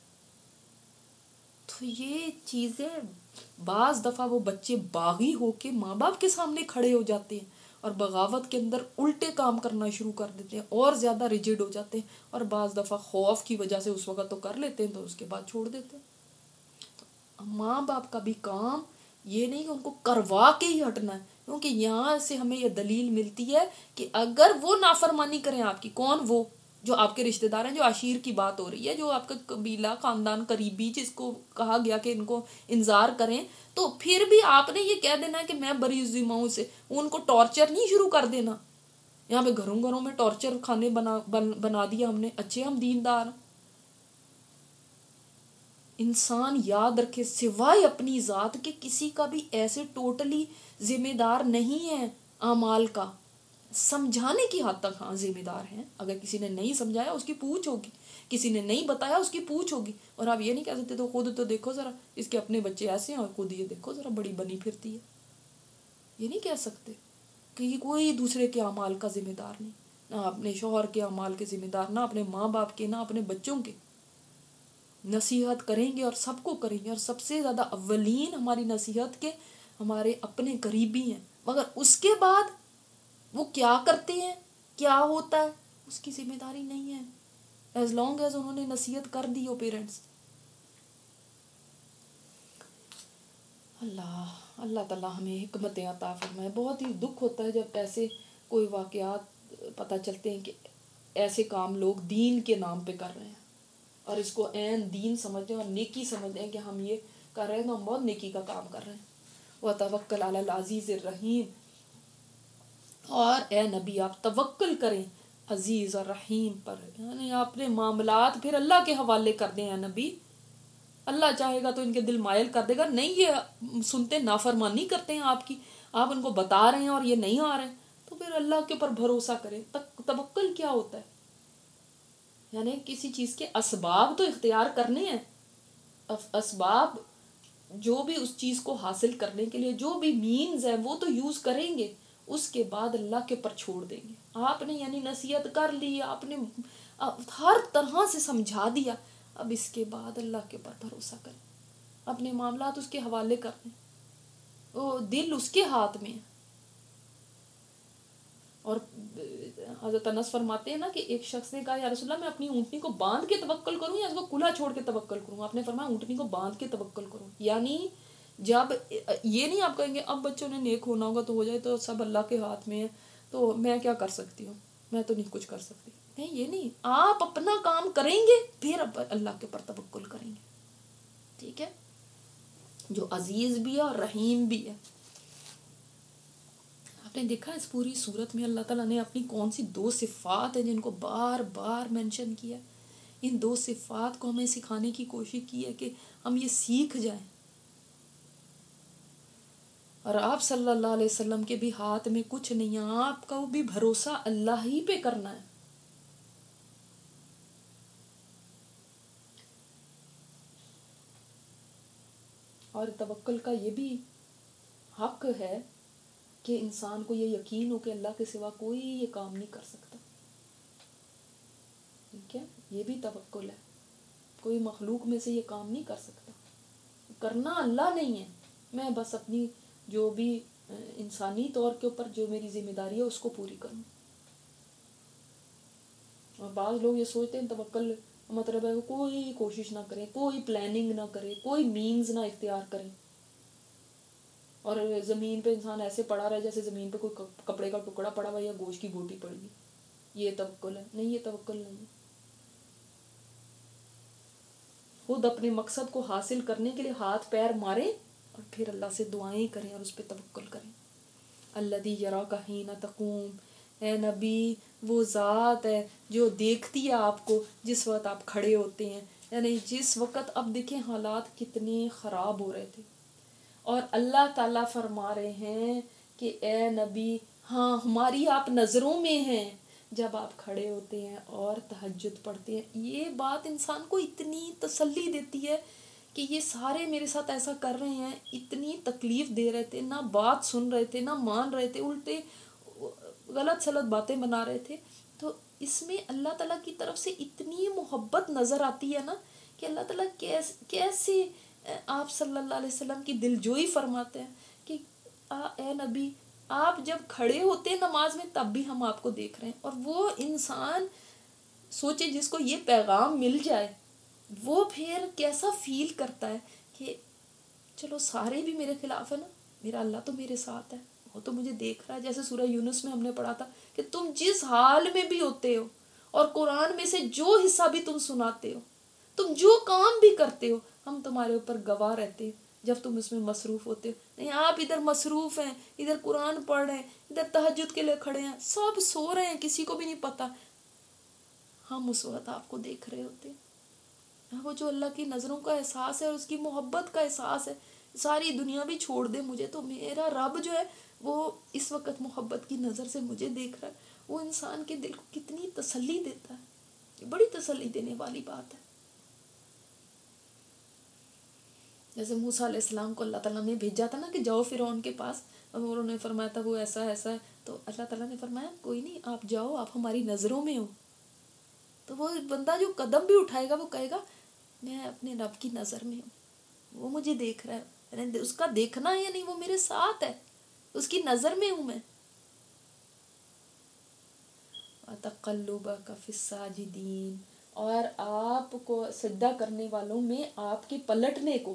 تو یہ چیزیں بعض دفعہ وہ بچے باغی ہو کے ماں باپ کے سامنے کھڑے ہو جاتے ہیں اور بغاوت کے اندر الٹے کام کرنا شروع کر دیتے ہیں اور زیادہ ریجڈ ہو جاتے ہیں، اور بعض دفعہ خوف کی وجہ سے اس وقت تو کر لیتے ہیں تو اس کے بعد چھوڑ دیتے ہیں۔ تو ماں باپ کا بھی کام یہ نہیں کہ ان کو کروا کے ہی ہٹنا ہے، کیونکہ یہاں سے ہمیں یہ دلیل ملتی ہے کہ اگر وہ نافرمانی کریں آپ کی، کون؟ وہ جو آپ کے رشتہ دار ہیں، جو عشیر کی بات ہو رہی ہے، جو آپ کا قبیلہ خاندان قریبی جس کو کہا گیا کہ ان کو انذار کریں، تو پھر بھی آپ نے یہ کہہ دینا ہے کہ میں بری ذمہ ہوں سے، ان کو ٹارچر نہیں شروع کر دینا، یہاں پہ گھروں گھروں میں ٹارچر کھانے بنا بن, بنا دیا ہم نے. اچھے ہم دیندار. انسان یاد رکھے سوائے اپنی ذات کے کسی کا بھی ایسے ٹوٹلی ذمہ دار نہیں ہے اعمال کا. سمجھانے کی حد تک ہاں ذمہ دار ہیں. اگر کسی نے نہیں سمجھایا اس کی پوچھ ہوگی, کسی نے نہیں بتایا اس کی پوچھ ہوگی. اور آپ یہ نہیں کہہ سکتے تو خود تو دیکھو ذرا اس کے اپنے بچے ایسے ہیں اور خود یہ دیکھو ذرا بڑی بنی پھرتی ہے. یہ نہیں کہہ سکتے کہ کوئی دوسرے کے اعمال کا ذمہ دار نہیں, نہ اپنے شوہر کے اعمال کے ذمہ دار, نہ اپنے ماں باپ کے, نہ اپنے بچوں کے. نصیحت کریں گے اور سب کو کریں گے, اور سب سے زیادہ اولین ہماری نصیحت کے ہمارے اپنے قریبی ہیں, مگر اس کے بعد وہ کیا کرتے ہیں کیا ہوتا ہے اس کی ذمہ داری نہیں ہے, ایز لانگ ایز انہوں نے نصیحت کر دی ہو پیرنٹس. اللہ اللہ تعالیٰ ہمیں حکمت عطا فرمائے. بہت ہی دکھ ہوتا ہے جب ایسے کوئی واقعات پتہ چلتے ہیں کہ ایسے کام لوگ دین کے نام پہ کر رہے ہیں اور اس کو عین دین سمجھتے ہیں اور نیکی سمجھتے ہیں کہ ہم یہ کر رہے ہیں تو ہم بہت نیکی کا کام کر رہے ہیں. وَتَوَكَّلْ عَلَى الْعَزِيزِ الرَّحِيمِ, اور اے نبی آپ توکل کریں عزیز اور رحیم پر, یعنی اپنے معاملات پھر اللہ کے حوالے کر دیں. اے نبی اللہ چاہے گا تو ان کے دل مائل کر دے گا, نہیں یہ سنتے نافرمانی کرتے ہیں آپ کی, آپ ان کو بتا رہے ہیں اور یہ نہیں آ رہے ہیں, تو پھر اللہ کے اوپر بھروسہ کریں. توکل کیا ہوتا ہے؟ یعنی کسی چیز کے اسباب تو اختیار کرنے ہیں, اسباب جو بھی اس چیز کو حاصل کرنے کے لیے جو بھی مینز ہیں وہ تو یوز کریں گے, اس کے بعد اللہ کے اوپر چھوڑ دیں گے. آپ نے یعنی نصیحت کر لی, آپ نے ہر طرح سے سمجھا دیا, اب اس کے بعد اللہ کے اوپر بھروسہ کریں, اپنے معاملات اس کے حوالے کر دیں, وہ دل اس کے ہاتھ میں ہے. اور حضرت انس فرماتے ہیں نا کہ ایک شخص نے کہا یا رسول اللہ میں اپنی اونٹنی کو باندھ کے توکل کروں یا اس کو کھلا چھوڑ کے توکل کروں؟ آپ نے فرمایا اونٹنی کو باندھ کے توکل کروں. یعنی جب یہ نہیں آپ کہیں گے اب بچوں نے نیک ہونا ہوگا تو ہو جائے, تو سب اللہ کے ہاتھ میں ہے تو میں کیا کر سکتی ہوں, میں تو نہیں کچھ کر سکتی. نہیں, یہ نہیں, آپ اپنا کام کریں گے پھر اب اللہ کے اوپر توکل کریں گے. ٹھیک ہے, جو عزیز بھی ہے اور رحیم بھی ہے. آپ نے دیکھا اس پوری صورت میں اللہ تعالیٰ نے اپنی کون سی دو صفات ہیں جن کو بار بار مینشن کیا. ان دو صفات کو ہمیں سکھانے کی کوشش کی ہے کہ ہم یہ سیکھ جائیں. اور آپ صلی اللہ علیہ وسلم کے بھی ہاتھ میں کچھ نہیں ہے, آپ کا بھی بھروسہ اللہ ہی پہ کرنا ہے. اور توکل کا یہ بھی حق ہے کہ انسان کو یہ یقین ہو کہ اللہ کے سوا کوئی یہ کام نہیں کر سکتا. ٹھیک ہے, یہ بھی توکل ہے, کوئی مخلوق میں سے یہ کام نہیں کر سکتا. کرنا اللہ نہیں ہے, میں بس اپنی جو بھی انسانی طور کے اوپر جو میری ذمہ داری ہے اس کو پوری کروں. اور بعض لوگ یہ سوچتے ہیں توکل مطلب ہے کوئی کوشش نہ کریں, کوئی پلاننگ نہ کرے, کوئی مینز نہ اختیار کریں, اور زمین پہ انسان ایسے پڑا رہے جیسے زمین پہ کوئی کپڑے کا ٹکڑا پڑا ہوا یا گوشت کی بوٹی پڑی, یہ توکل ہے. نہیں, یہ توکل نہیں ہے. خود اپنے مقصد کو حاصل کرنے کے لیے ہاتھ پیر ماریں اور پھر اللہ سے دعائیں کریں اور اس پہ توکل کریں. الذی یراک حین تقوم, اے نبی وہ ذات ہے جو دیکھتی ہے آپ کو جس وقت آپ کھڑے ہوتے ہیں. یعنی جس وقت اب دیکھیں حالات کتنے خراب ہو رہے تھے, اور اللہ تعالیٰ فرما رہے ہیں کہ اے نبی ہاں ہماری آپ نظروں میں ہیں جب آپ کھڑے ہوتے ہیں اور تہجد پڑھتے ہیں. یہ بات انسان کو اتنی تسلی دیتی ہے کہ یہ سارے میرے ساتھ ایسا کر رہے ہیں, اتنی تکلیف دے رہے تھے, نہ بات سن رہے تھے, نہ مان رہے تھے, الٹے غلط سلط باتیں بنا رہے تھے. تو اس میں اللہ تعالیٰ کی طرف سے اتنی محبت نظر آتی ہے نا کہ اللہ تعالیٰ کیسے کیسے آپ صلی اللہ علیہ وسلم کی دلجوئی فرماتے ہیں کہ اے نبی آپ جب کھڑے ہوتے ہیں نماز میں تب بھی ہم آپ کو دیکھ رہے ہیں. اور وہ انسان سوچے جس کو یہ پیغام مل جائے وہ پھر کیسا فیل کرتا ہے کہ چلو سارے بھی میرے خلاف ہے نا, میرا اللہ تو میرے ساتھ ہے, وہ تو مجھے دیکھ رہا ہے. جیسے سورہ یونس میں ہم نے پڑھا تھا کہ تم جس حال میں بھی ہوتے ہو اور قرآن میں سے جو حصہ بھی تم سناتے ہو, تم جو کام بھی کرتے ہو, ہم تمہارے اوپر گواہ رہتے ہیں جب تم اس میں مصروف ہوتے ہو. نہیں، آپ ادھر مصروف ہیں، ادھر قرآن پڑھ رہے ہیں، ادھر تہجد کے لیے کھڑے ہیں، سب سو رہے ہیں، کسی کو بھی نہیں پتہ. ہم اس وقت آپ کو دیکھ رہے ہوتے ہیں. وہ جو اللہ کی نظروں کا احساس ہے اور اس کی محبت کا احساس ہے، ساری دنیا بھی چھوڑ دے مجھے تو میرا رب جو ہے وہ اس وقت محبت کی نظر سے مجھے دیکھ رہا ہے. وہ انسان کے دل کو کتنی تسلی دیتا ہے. یہ بڑی تسلی دینے والی بات ہے. جیسے موسیٰ علیہ السلام کو اللہ تعالیٰ نے بھیجا تھا نا کہ جاؤ فرعون کے پاس، اور انہوں نے فرمایا تھا وہ ایسا ایسا ہے، تو اللہ تعالیٰ نے فرمایا کوئی نہیں، آپ جاؤ، آپ ہماری نظروں میں ہو. تو وہ بندہ جو قدم بھی اٹھائے گا وہ کہے گا میں اپنے رب کی نظر میں ہوں، وہ مجھے دیکھ رہا ہے. اس کا دیکھنا یا نہیں، وہ میرے ساتھ ہے، اس کی نظر میں ہوں میں. وَتَقَلُّبَكَ فِي السَّاجِدِينَ، اور آپ کو سجدہ کرنے والوں میں آپ کے پلٹنے کو.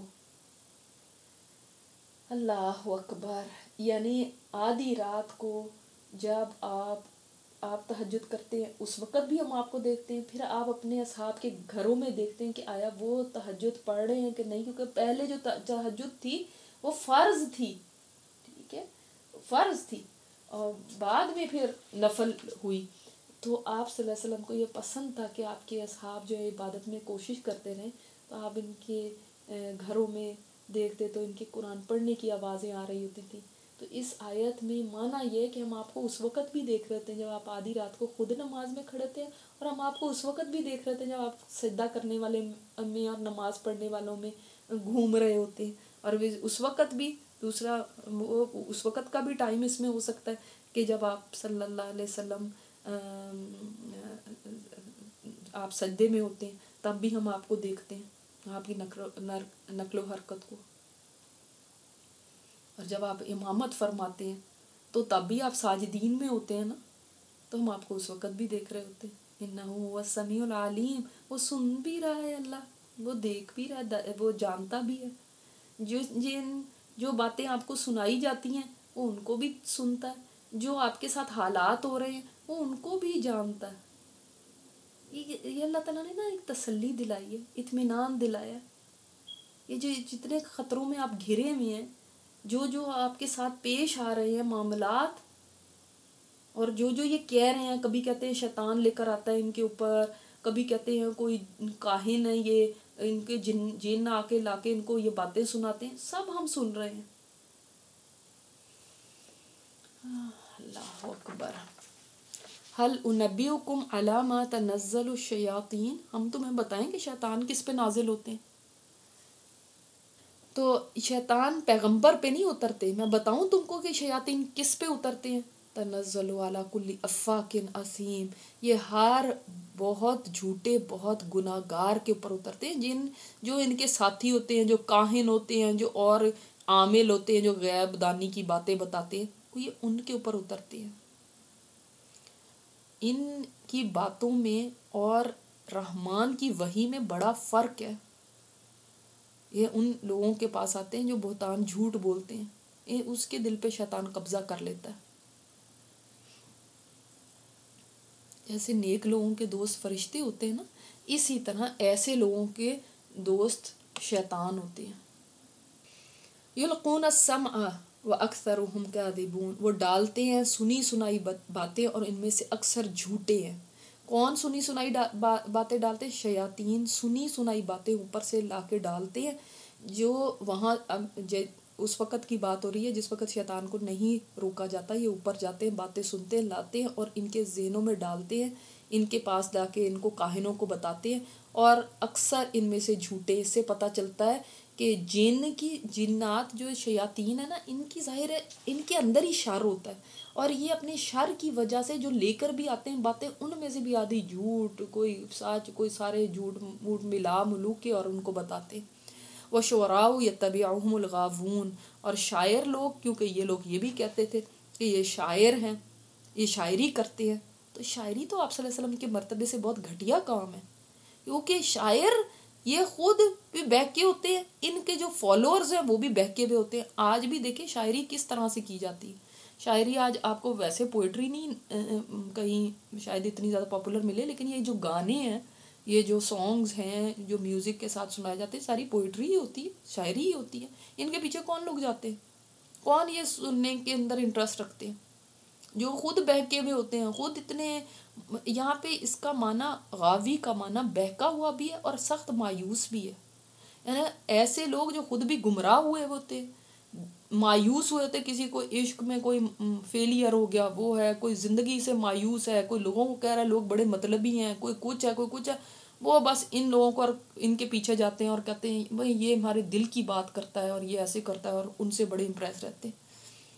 اللہ اکبر. یعنی آدھی رات کو جب آپ آپ تہجد کرتے ہیں اس وقت بھی ہم آپ کو دیکھتے ہیں، پھر آپ اپنے اصحاب کے گھروں میں دیکھتے ہیں کہ آیا وہ تہجد پڑھ رہے ہیں کہ نہیں، کیونکہ پہلے جو تہجد تھی وہ فرض تھی، ٹھیک ہے، فرض تھی، اور بعد میں پھر نفل ہوئی. تو آپ صلی اللہ علیہ وسلم کو یہ پسند تھا کہ آپ کے اصحاب جو ہے عبادت میں کوشش کرتے رہیں، تو آپ ان کے گھروں میں دیکھتے تو ان کے قرآن پڑھنے کی آوازیں آ رہی ہوتی تھیں. تو اس آیت میں معنی یہ ہے کہ ہم آپ کو اس وقت بھی دیکھ رہے تھے جب آپ آدھی رات کو خود نماز میں کھڑے تھے، اور ہم آپ کو اس وقت بھی دیکھ رہے تھے جب آپ سجدہ کرنے والے میں اور نماز پڑھنے والوں میں گھوم رہے ہوتے ہیں. اور اس وقت بھی دوسرا وہ اس وقت کا بھی ٹائم اس میں ہو سکتا ہے کہ جب آپ صلی اللہ علیہ وسلم آپ سجدے میں ہوتے ہیں تب بھی ہم آپ کو دیکھتے ہیں، آپ کی نقل و حرکت کو. اور جب آپ امامت فرماتے ہیں تو تب بھی آپ ساجدین میں ہوتے ہیں نا، تو ہم آپ کو اس وقت بھی دیکھ رہے ہوتے ہیں. انہ هو السمیع العلیم، وہ سن بھی رہا ہے اللہ، وہ دیکھ بھی رہا ہے، وہ جانتا بھی ہے. جو جن جو باتیں آپ کو سنائی جاتی ہیں وہ ان کو بھی سنتا ہے، جو آپ کے ساتھ حالات ہو رہے ہیں وہ ان کو بھی جانتا ہے. یہ اللہ تعالیٰ نے نا ایک تسلی دلائی ہے، اطمینان دلایا ہے. یہ جو جتنے خطروں میں آپ گھرے ہوئے ہیں، جو جو آپ کے ساتھ پیش آ رہے ہیں معاملات، اور جو جو یہ کہہ رہے ہیں، کبھی کہتے ہیں شیطان لے کر آتا ہے ان کے اوپر، کبھی کہتے ہیں کوئی کاہن ہے، یہ ان کے جن جن آ کے لا کے ان کو یہ باتیں سناتے ہیں، سب ہم سن رہے ہیں. اللہ اکبر. هل انبئکم علی ما تنزل الشیاطین، ہم تمہیں بتائیں کہ شیطان کس پہ نازل ہوتے ہیں. تو شیطان پیغمبر پہ نہیں اترتے، میں بتاؤں تم کو کہ شیاطین کس پہ اترتے ہیں. تنزل علی کل افاک اثیم، یہ ہر بہت جھوٹے بہت گناہ گار کے اوپر اترتے ہیں، جن جو ان کے ساتھی ہوتے ہیں، جو کاہن ہوتے ہیں، جو اور عامل ہوتے ہیں، جو غیب دانی کی باتیں بتاتے ہیں، وہ یہ ان کے اوپر اترتے ہیں. ان کی باتوں میں اور رحمان کی وحی میں بڑا فرق ہے. یہ ان لوگوں کے پاس آتے ہیں جو بہتان جھوٹ بولتے ہیں، یہ اس کے دل پہ شیطان قبضہ کر لیتا ہے. جیسے نیک لوگوں کے دوست فرشتے ہوتے ہیں نا، اسی طرح ایسے لوگوں کے دوست شیطان ہوتے ہیں. یلقون السمع واکثرهم کاذبون، وہ ڈالتے ہیں سنی سنائی باتیں اور ان میں سے اکثر جھوٹے ہیں. کون سنی سنائی باتیں ڈالتے ہیں؟ شیاطین سنی سنائی باتیں اوپر سے لا کے ڈالتے ہیں. جو وہاں اس وقت کی بات ہو رہی ہے جس وقت شیطان کو نہیں روکا جاتا، یہ اوپر جاتے ہیں، باتیں سنتے ہیں، لاتے ہیں اور ان کے ذہنوں میں ڈالتے ہیں، ان کے پاس لا کے ان کو کاہنوں کو بتاتے ہیں، اور اکثر ان میں سے جھوٹے. اس سے پتہ چلتا ہے کہ جن کی جنات جو شیاطین ہے نا، ان کی ظاہر ہے ان کے اندر ہی شر ہوتا ہے، اور یہ اپنے شر کی وجہ سے جو لے کر بھی آتے ہیں باتیں، ان میں سے بھی آدھی جھوٹ، کوئی سچ، کوئی سارے جھوٹ موٹ ملا ملو کے اور ان کو بتاتے ہیں. وَشُعَرَاءُ يَتَّبِعُهُمُ الْغَاوُونَ، اور شاعر لوگ، کیونکہ یہ لوگ یہ بھی کہتے تھے کہ یہ شاعر ہیں، یہ شاعری کرتے ہیں. تو شاعری تو آپ صلی اللہ علیہ وسلم کے مرتبے سے بہت گھٹیا کام ہے، کیونکہ شاعر یہ خود بھی بہکے ہوتے ہیں، ان کے جو فالوورز ہیں وہ بھی بہکے ہوئے ہوتے ہیں. آج بھی دیکھیں شاعری کس طرح سے کی جاتی ہے. شاعری آج آپ کو ویسے پوئٹری نہیں کہیں شاید اتنی زیادہ پاپولر ملے، لیکن یہ جو گانے ہیں یہ جو سانگز ہیں جو میوزک کے ساتھ سنائے جاتے ہیں ساری پوئٹری ہی ہوتی ہے، شاعری ہی ہوتی ہے. ان کے پیچھے کون لوگ جاتے ہیں؟ کون یہ سننے کے اندر انٹرسٹ رکھتے ہیں؟ جو خود بہکے ہوئے ہوتے ہیں، خود اتنے. یہاں پہ اس کا معنی غاوی کا معنی بہکا ہوا بھی ہے اور سخت مایوس بھی ہے. یعنی ایسے لوگ جو خود بھی گمراہ ہوئے ہوتے، مایوس ہوئے ہوتے، کسی کو عشق میں کوئی فیلئر ہو گیا وہ ہے، کوئی زندگی سے مایوس ہے، کوئی لوگوں کو کہہ رہا ہے لوگ بڑے مطلبی ہیں، کوئی کچھ ہے کوئی کچھ ہے، وہ بس ان لوگوں کو اور ان کے پیچھے جاتے ہیں اور کہتے ہیں بھائی یہ ہمارے دل کی بات کرتا ہے اور یہ ایسے کرتا ہے، اور ان سے بڑے امپریس رہتے ہیں.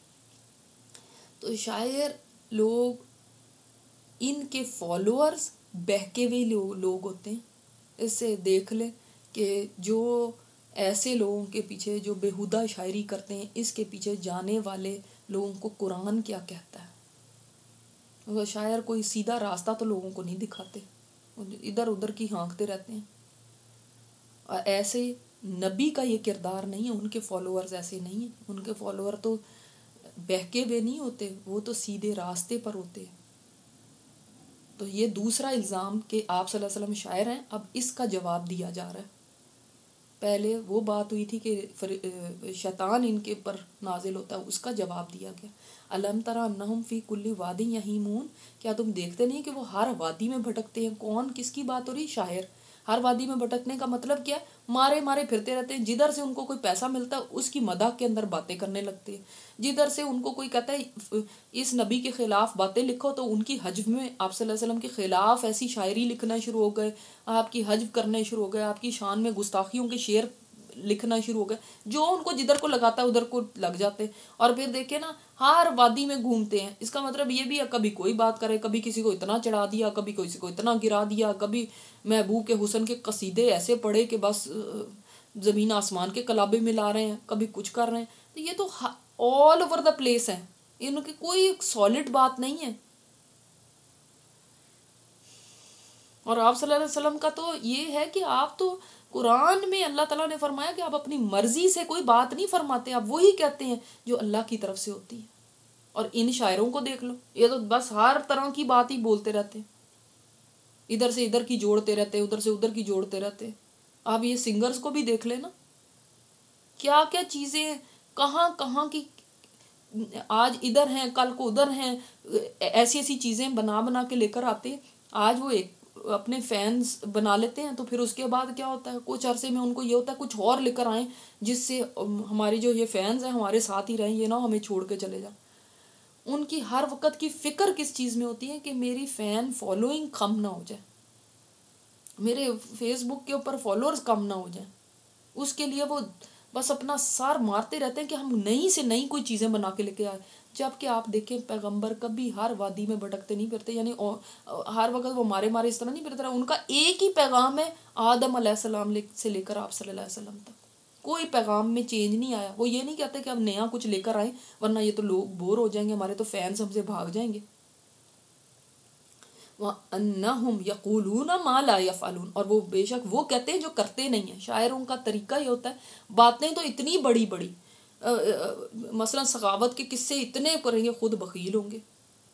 تو شاعر لوگ ان کے فالوورز بہکے ہوئے لوگ ہوتے ہیں. اس سے دیکھ لیں کہ جو ایسے لوگوں کے پیچھے جو بےہودہ شاعری کرتے ہیں، اس کے پیچھے جانے والے لوگوں کو قرآن کیا کہتا ہے. وہ شاعر کوئی سیدھا راستہ تو لوگوں کو نہیں دکھاتے، ادھر ادھر کی ہانکتے رہتے ہیں. اور ایسے نبی کا یہ کردار نہیں ہے، ان کے فالوورز ایسے نہیں ہیں. ان کے فالوور تو بہکے ہوئے نہیں ہوتے، وہ تو سیدھے راستے پر ہوتے ہیں. تو یہ دوسرا الزام کہ آپ صلی اللہ علیہ وسلم شاعر ہیں، اب اس کا جواب دیا جا رہا ہے. پہلے وہ بات ہوئی تھی کہ شیطان ان کے پر نازل ہوتا ہے، اس کا جواب دیا گیا. الم تری انہم فی کل واد یہیمون، کیا تم دیکھتے نہیں کہ وہ ہر وادی میں بھٹکتے ہیں؟ کون، کس کی بات ہو رہی؟ شاعر. ہر وادی میں بھٹکنے کا مطلب کیا ہے؟ مارے مارے پھرتے رہتے ہیں. جدھر سے ان کو کوئی پیسہ ملتا ہے اس کی مداح کے اندر باتیں کرنے لگتے ہیں. جدھر سے ان کو کوئی کہتا ہے اس نبی کے خلاف باتیں لکھو، تو ان کی حجب میں آپ صلی اللہ علیہ وسلم کے خلاف ایسی شاعری لکھنا شروع ہو گئے، آپ کی حجب کرنے شروع ہو گئے، آپ کی شان میں گستاخیوں کے شعر لکھنا شروع ہو گئے. جو ان کو جدھر کو لگاتا ہے ادھر کو لگ جاتے. اور پھر دیکھیں نا ہر وادی میں گھومتے ہیں. اس کا مطلب یہ بھی ہے کبھی کوئی بات کرے، کبھی کسی کو اتنا چڑھا دیا، کبھی کسی کو اتنا گرا دیا، کبھی محبوب کے حسن کے قصیدے ایسے پڑھے کہ بس زمین آسمان کے کلابے ملا رہے ہیں، کبھی کچھ کر رہے ہیں. تو یہ تو آل اوور دا پلیس ہے، ان کی کوئی سالڈ بات نہیں ہے. اور آپ صلی اللہ علیہ وسلم کا تو یہ ہے کہ آپ تو قرآن میں اللہ تعالیٰ نے فرمایا کہ آپ اپنی مرضی سے کوئی بات نہیں فرماتے، آپ وہی کہتے ہیں جو اللہ کی طرف سے ہوتی ہے. اور ان شاعروں کو دیکھ لو، یہ تو بس ہر طرح کی بات ہی بولتے رہتے، ادھر سے ادھر کی جوڑتے رہتے، ادھر سے ادھر کی جوڑتے رہتے. آپ یہ سنگرز کو بھی دیکھ لیں نا، کیا کیا چیزیں کہاں کہاں کی آج ادھر ہیں کل کو ادھر ہیں، ایسی ایسی چیزیں بنا بنا کے لے کر آتے. آج وہ ایک اپنے فینز بنا لیتے ہیں، تو پھر اس کے بعد کیا ہوتا ہے، کچھ عرصے میں ان کو یہ ہوتا ہے کچھ اور لے کر آئیں جس سے ہماری جو یہ فینز ہیں ہمارے ساتھ ہی رہیں، یہ نہ ہمیں چھوڑ کے چلے جائیں. ان کی ہر وقت کی فکر کس چیز میں ہوتی ہے کہ میری فین فالوئنگ کم نہ ہو جائے، میرے فیس بک کے اوپر فالوورز کم نہ ہو جائیں. اس کے لیے وہ بس اپنا سار مارتے رہتے ہیں کہ ہم نئی سے نئی کوئی چیزیں بنا کے لے کے آئے. جبکہ آپ دیکھیں پیغمبر کبھی ہر وادی میں بھٹکتے نہیں پھرتے، یعنی ہر وقت وہ مارے مارے اس طرح نہیں پھرتے رہا. ان کا ایک ہی پیغام ہے آدم علیہ السلام سے لے کر آپ صلی اللہ علیہ وسلم تک، کوئی پیغام میں چینج نہیں آیا. وہ یہ نہیں کہتے کہ اب نیا کچھ لے کر آئیں ورنہ یہ تو لوگ بور ہو جائیں گے، ہمارے تو فینس ہم سے بھاگ جائیں گے. وَأَنَّهُمْ يَقُولُونَ مَا لَا يَفْعَلُونَ، اور وہ بے شک وہ کہتے ہیں جو کرتے نہیں ہیں. شاعروں کا طریقہ یہ ہوتا ہے باتیں تو اتنی بڑی بڑی، مثلا سخاوت کے قصے اتنے کریں گے خود بخیل ہوں گے،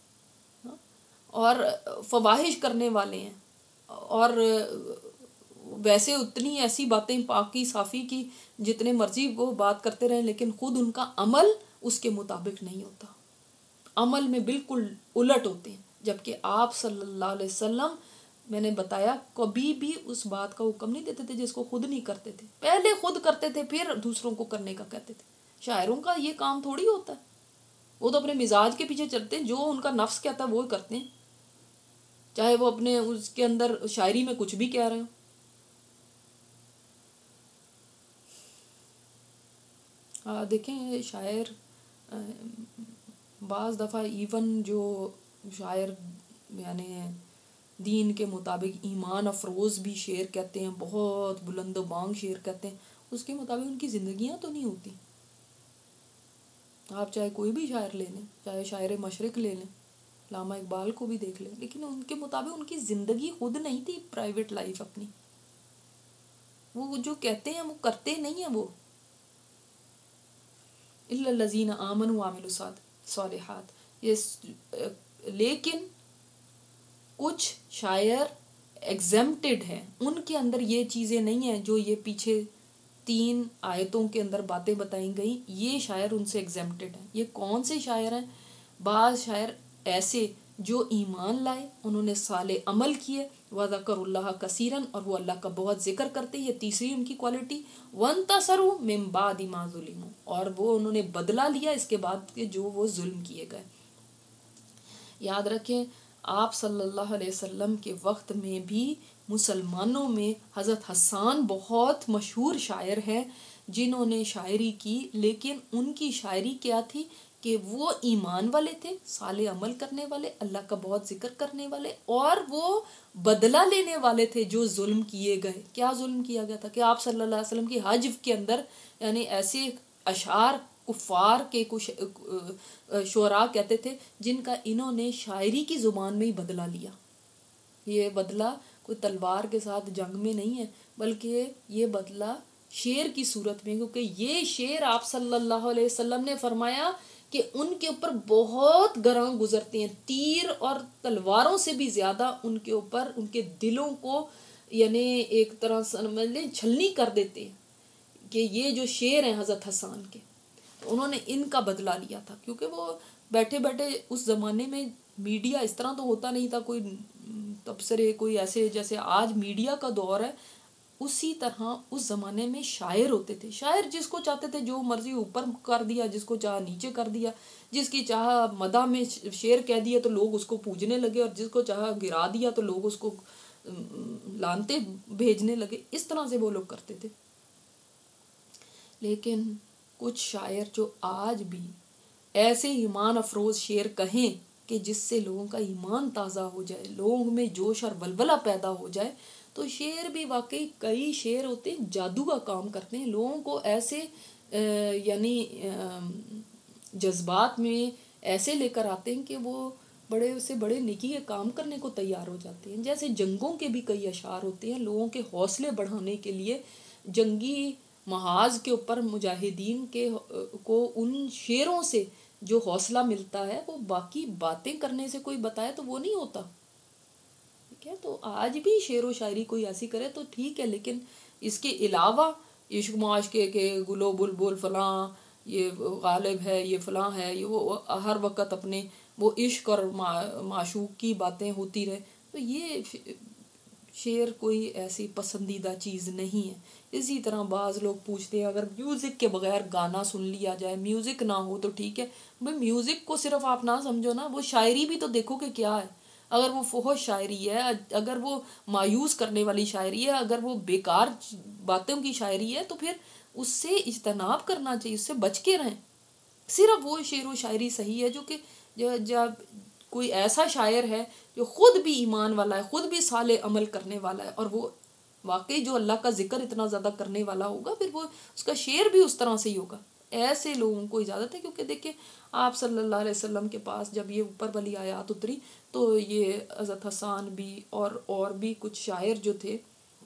اور فواحش کرنے والے ہیں، اور ویسے اتنی ایسی باتیں پاکی صافی کی جتنے مرضی وہ بات کرتے رہیں، لیکن خود ان کا عمل اس کے مطابق نہیں ہوتا، عمل میں بالکل الٹ ہوتے ہیں. جبکہ آپ صلی اللہ علیہ وسلم میں نے بتایا کبھی بھی اس بات کا حکم نہیں دیتے تھے جس کو خود نہیں کرتے تھے، پہلے خود کرتے تھے پھر دوسروں کو کرنے کا کہتے تھے. شاعروں کا یہ کام تھوڑی ہوتا ہے، وہ تو اپنے مزاج کے پیچھے چلتے ہیں، جو ان کا نفس کہتا ہے وہ کرتے ہیں، چاہے وہ اپنے اس کے اندر شاعری میں کچھ بھی کہہ رہے ہوں. دیکھیں شاعر بعض دفعہ ایون جو شاعر یعنی دین کے مطابق ایمان افروز بھی شعر کہتے ہیں، بہت بلند و بانگ شعر کہتے ہیں، اس کے مطابق ان کی زندگیاں تو نہیں ہوتی. آپ چاہے کوئی بھی شاعر لے لیں، چاہے شاعر مشرق لے لیں، علامہ اقبال کو بھی دیکھ لیں، لیکن ان کے مطابق ان کی زندگی خود نہیں تھی، پرائیویٹ لائف اپنی. وہ جو کہتے ہیں وہ کرتے نہیں ہیں. وہ الا الذین آمنوا وعملوا الصالحات، یہ لیکن کچھ شاعر ایگزمپٹڈ ہے، ان کے اندر یہ چیزیں نہیں ہیں جو یہ پیچھے تین آیتوں کے اندر باتیں بتائی گئیں، یہ شاعر ان سے ایگزمپٹڈ ہیں۔ یہ کون سے شاعر ہیں؟ بعض شاعر ایسے جو ایمان لائے، انہوں نے صالح عمل کیے، وَذَكَرُوا اللَّهَ كَثِيرًا، اور وہ اللہ کا بہت ذکر کرتے ہیں، یہ تیسری ان کی کوالٹی، وَانْتَصَرُوا مِن بَعْدِ مَا ظُلِمُوا، اور وہ انہوں نے بدلہ لیا اس کے بعد کہ جو وہ ظلم کیے گئے۔ یاد رکھیں آپ صلی اللہ علیہ وسلم کے وقت میں بھی مسلمانوں میں حضرت حسان بہت مشہور شاعر ہیں جنہوں نے شاعری کی، لیکن ان کی شاعری کیا تھی کہ وہ ایمان والے تھے، صالح عمل کرنے والے، اللہ کا بہت ذکر کرنے والے، اور وہ بدلہ لینے والے تھے جو ظلم کیے گئے۔ کیا ظلم کیا گیا تھا کہ آپ صلی اللہ علیہ وسلم کی حج کے اندر یعنی ایسے اشعار کفار کے کچھ شعراء کہتے تھے جن کا انہوں نے شاعری کی زبان میں ہی بدلہ لیا۔ یہ بدلہ کوئی تلوار کے ساتھ جنگ میں نہیں ہے، بلکہ یہ بدلہ شعر کی صورت میں، کیونکہ یہ شعر آپ صلی اللہ علیہ وسلم نے فرمایا کہ ان کے اوپر بہت گراں گزرتے ہیں، تیر اور تلواروں سے بھی زیادہ ان کے اوپر ان کے دلوں کو یعنی ایک طرح سمجھ لیں چھلنی کر دیتے ہیں کہ یہ جو شعر ہیں حضرت حسان کے، انہوں نے ان کا بدلہ لیا تھا، کیونکہ وہ بیٹھے بیٹھے اس زمانے میں میڈیا اس طرح تو ہوتا نہیں تھا، کوئی تبصرے کوئی ایسے جیسے آج میڈیا کا دور ہے، اسی طرح اس زمانے میں شاعر ہوتے تھے، شاعر جس کو چاہتے تھے جو مرضی اوپر کر دیا، جس کو چاہا نیچے کر دیا، جس کی چاہا مدح میں شعر کہہ دیا تو لوگ اس کو پوجنے لگے، اور جس کو چاہا گرا دیا تو لوگ اس کو لانتے بھیجنے لگے، اس طرح سے وہ لوگ کرتے تھے۔ لیکن کچھ شاعر جو آج بھی ایسے ایمان افروز شعر کہیں کہ جس سے لوگوں کا ایمان تازہ ہو جائے، لوگوں میں جوش اور ولولہ پیدا ہو جائے، تو شعر بھی واقعی کئی شعر ہوتے ہیں جادو کا کام کرتے ہیں، لوگوں کو ایسے یعنی جذبات میں ایسے لے کر آتے ہیں کہ وہ بڑے سے بڑے نیکی کے کام کرنے کو تیار ہو جاتے ہیں۔ جیسے جنگوں کے بھی کئی اشعار ہوتے ہیں لوگوں کے حوصلے بڑھانے کے لیے، جنگی محاذ کے اوپر مجاہدین کے کو ان شعروں سے جو حوصلہ ملتا ہے وہ باقی باتیں کرنے سے کوئی بتائے تو وہ نہیں ہوتا، ٹھیک ہے؟ تو آج بھی شعر و شاعری کوئی ایسی کرے تو ٹھیک ہے، لیکن اس کے علاوہ عشق معاشقے کے گلو بلبل فلاں یہ غالب ہے، یہ فلاں ہے، یہ وہ ہر وقت اپنے وہ عشق اور معشوق کی باتیں ہوتی رہے، تو یہ شعر کوئی ایسی پسندیدہ چیز نہیں ہے۔ اسی طرح بعض لوگ پوچھتے ہیں اگر میوزک کے بغیر گانا سن لیا جائے، میوزک نہ ہو تو ٹھیک ہے، بھئی میوزک کو صرف آپ نہ سمجھو نا، وہ شاعری بھی تو دیکھو کہ کیا ہے، اگر وہ فحش شاعری ہے، اگر وہ مایوس کرنے والی شاعری ہے، اگر وہ بیکار باتوں کی شاعری ہے تو پھر اس سے اجتناب کرنا چاہیے، اس سے بچ کے رہیں۔ صرف وہ شعر و شاعری صحیح ہے جو کہ جب کوئی ایسا شاعر ہے جو خود بھی ایمان والا ہے، خود بھی صالح عمل کرنے والا ہے، اور وہ واقعی جو اللہ کا ذکر اتنا زیادہ کرنے والا ہوگا، پھر وہ اس کا شعر بھی اس طرح سے ہی ہوگا۔ ایسے لوگوں کو اجازت ہے، کیونکہ دیکھیں آپ صلی اللہ علیہ وسلم کے پاس جب یہ اوپر والی آیات اتری تو یہ حضرت حسان بھی اور اور بھی کچھ شاعر جو تھے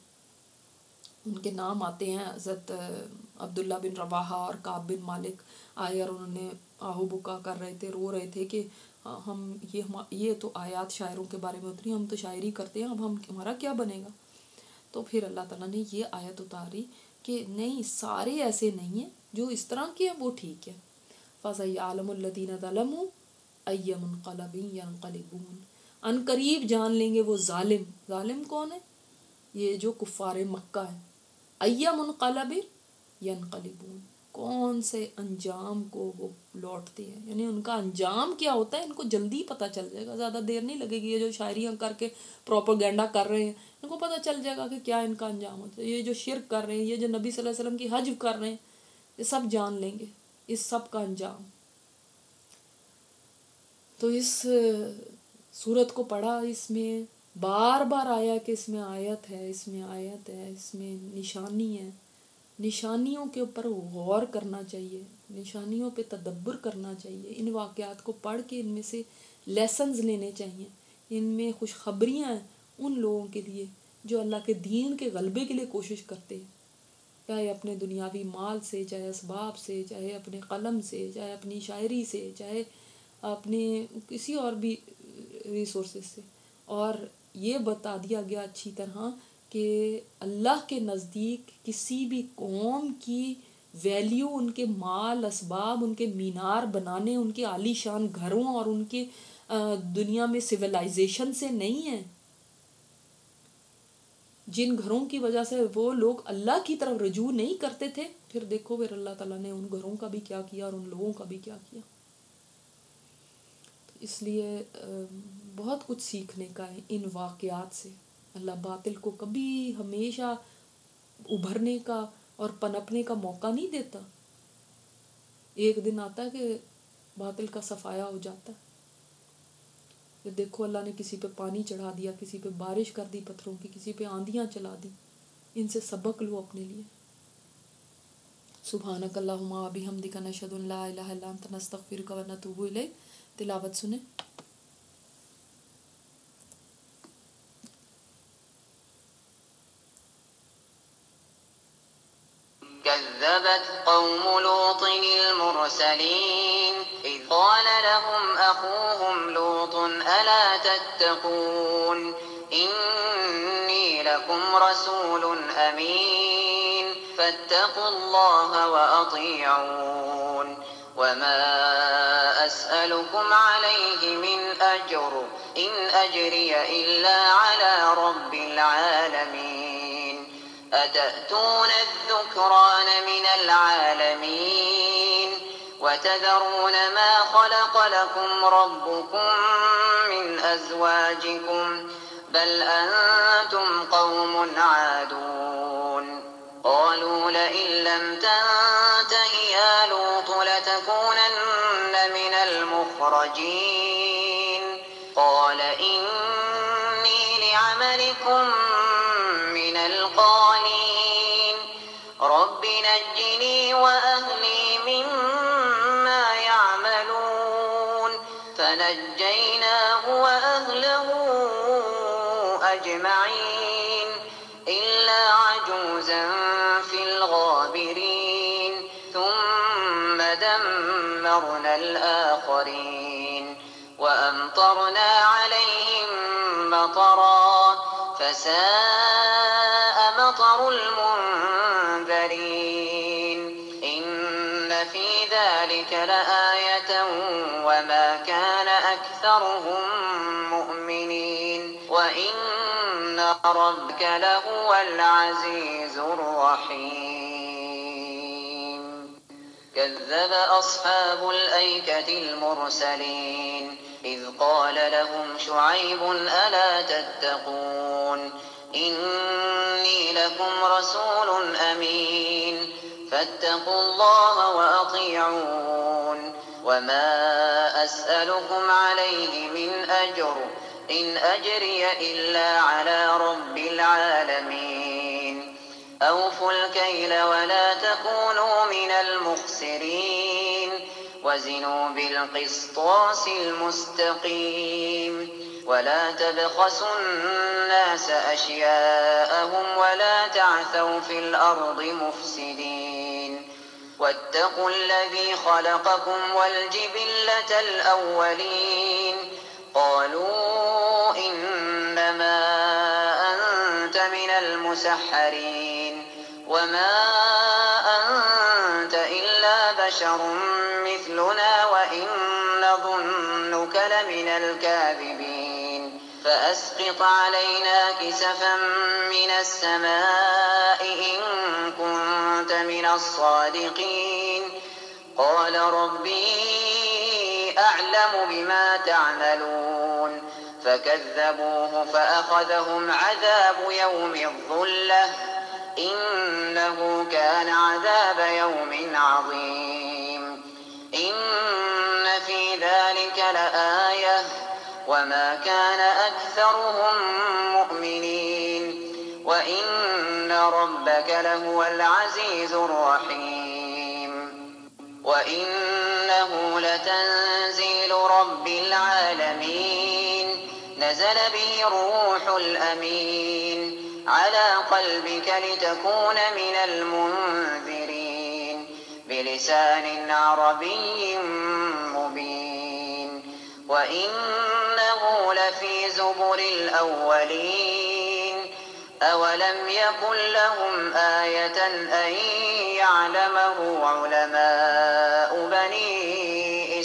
ان کے نام آتے ہیں، حضرت عبداللہ بن رواحہ اور کعب بن مالک آئے اور انہوں نے آہو بکا کر رہے تھے، رو رہے تھے کہ ہم یہ یہ تو آیات شاعروں کے بارے میں اتری، ہم تو شاعری کرتے ہیں، اب ہم ہمارا کیا بنے گا؟ تو پھر اللہ تعالیٰ نے یہ آیت اتاری کہ نہیں، سارے ایسے نہیں ہیں، جو اس طرح کے ہیں وہ ٹھیک ہے۔ فَسَيَعْلَمُ الَّذِينَ ظَلَمُوا أَيَّ مُنْقَلَبٍ يَنْقَلِبُونَ، ان قریب جان لیں گے وہ ظالم، ظالم کون ہے؟ یہ جو کفار مکہ ہے، أَيَّ مُنْقَلَبٍ يَنْقَلِبُونَ، کون سے انجام کو وہ لوٹتے ہیں، یعنی ان کا انجام کیا ہوتا ہے ان کو جلدی پتہ چل جائے گا، زیادہ دیر نہیں لگے گی۔ یہ جو شاعریاں کر کے پروپیگنڈا کر رہے ہیں ان کو پتہ چل جائے گا کہ کیا ان کا انجام ہوتا ہے، یہ جو شرک کر رہے ہیں، یہ جو نبی صلی اللہ علیہ وسلم کی حج کر رہے ہیں، یہ سب جان لیں گے اس سب کا انجام۔ تو اس سورت کو پڑھا، اس میں بار بار آیا کہ اس میں آیت ہے، اس میں آیت ہے، اس میں نشانی ہے، نشانیوں کے اوپر غور کرنا چاہیے، نشانیوں پہ تدبر کرنا چاہیے، ان واقعات کو پڑھ کے ان میں سے لیسنز لینے چاہیے، ان میں خوشخبریاں ہیں ان لوگوں کے لیے جو اللہ کے دین کے غلبے کے لیے کوشش کرتے ہیں، چاہے اپنے دنیاوی مال سے، چاہے اسباب سے، چاہے اپنے قلم سے، چاہے اپنی شاعری سے، چاہے اپنے کسی اور بھی ریسورسز سے۔ اور ये बता दिया गया अच्छी तरह कि अल्लाह के नज़दीक किसी भी कौम की वैल्यू उनके माल असबाब, उनके मीनार बनाने, उनके आलीशान घरों और उनके दुनिया में सिविलाइजेशन से नहीं है। जिन घरों की वजह से वो लोग अल्लाह की तरफ रुजू नहीं करते थे, फिर देखो फिर अल्लाह ताला ने उन घरों का भी क्या किया और उन लोगों का भी क्या किया। तो इसलिए बहुत कुछ सीखने का है इन वाक़यात से। अल्लाह बातिल को कभी हमेशा उभरने का और पनपने का मौका नहीं देता। एक दिन आता है कि बातिल का सफाया हो जाता है। ये देखो अल्लाह ने किसी पे पानी चढ़ा दिया, किसी पे बारिश कर दी पत्थरों की, किसी पे आंधियाँ चला दी। इनसे सबक लो अपने लिए। सुभानक अल्लाहुम्मा व बिहम्दिका नशहदु अन ला इलाहा इल्ला अंता नस्तगफिरुका व नतूबु इलैक। तिलावत सुने। كذبت قوم لوط المرسلين إذ قال لهم أخوهم لوط ألا تتقون إني لكم رسول أمين فاتقوا الله وأطيعون وما أسألكم عليه من أجر إن أجري إلا على رب العالمين أتأتون الذكران من العالمين وتذرون ما خلق لكم ربكم من أزواجكم بل أنتم قوم عادون قالوا لئن لم تنته يا لوط لتكونن من المخرجين قال إني لعملكم من القالين رب نجني وأهلي مما يعملون فنجيناه وأهله أجمعين إلا عجوزا في الغابرين ثم دمرنا الآخرين وأمطرنا عليهم مطرا فساء مطر المنذرين إن في ذلك لآية وما كان أكثرهم مؤمنين وإن ربك لهو العزيز الرحيم كذب أصحاب الأيكة المرسلين إذ قال لهم شعيب ألا تتقون إني لكم رسول أمين فاتقوا الله وأطيعون وما أسألكم عليه من أجر إن أجري إلا على رب العالمين أوفوا الكيل ولا تكونوا من المخسرين وزنوا بالقسطاس المستقيم ولا تبخسوا الناس أشياءهم ولا تعثوا في الأرض مفسدين واتقوا الذي خلقكم والجبلة الأولين قالوا إنما أنت من المسحرين وما أنت إلا بشر مثلنا وإن نظنك لمن الكاذبين فأسقط علينا كسفا من السماء إن كنت من الصادقين قال ربي أعلم بما تعملون فكذبوه فأخذهم عذاب يوم الظلة إنه كان عذاب يوم عظيم إن في ذلك لآية وما كان أكثرهم مؤمنين وإن ربك لهو العزيز الرحيم وإنه لتنزيل رب العالمين نزل به الروح الأمين على قلبك لتكون من المنذرين بلسان عربي مبين وإنه لفي زبر الأولين أولم يكن لهم آية أن يعلمه علماء بني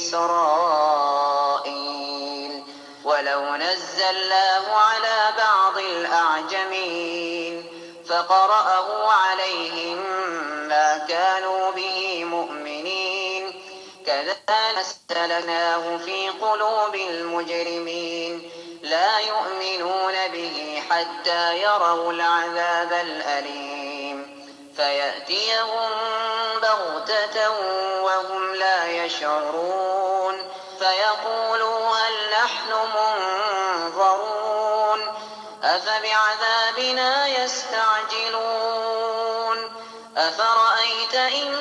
إسرائيل ولو نزلناه على بعض الأعجمين فقرأه عليهم ما كانوا به مؤمنين كذلك سلكناه في قلوب المجرمين لا يؤمنون به حتى يروا العذاب الأليم فيأتيهم بغتة وهم لا يشعرون فيقولوا هل نحن منظرون أفبعذابنا يستعجلون أفرأيت إن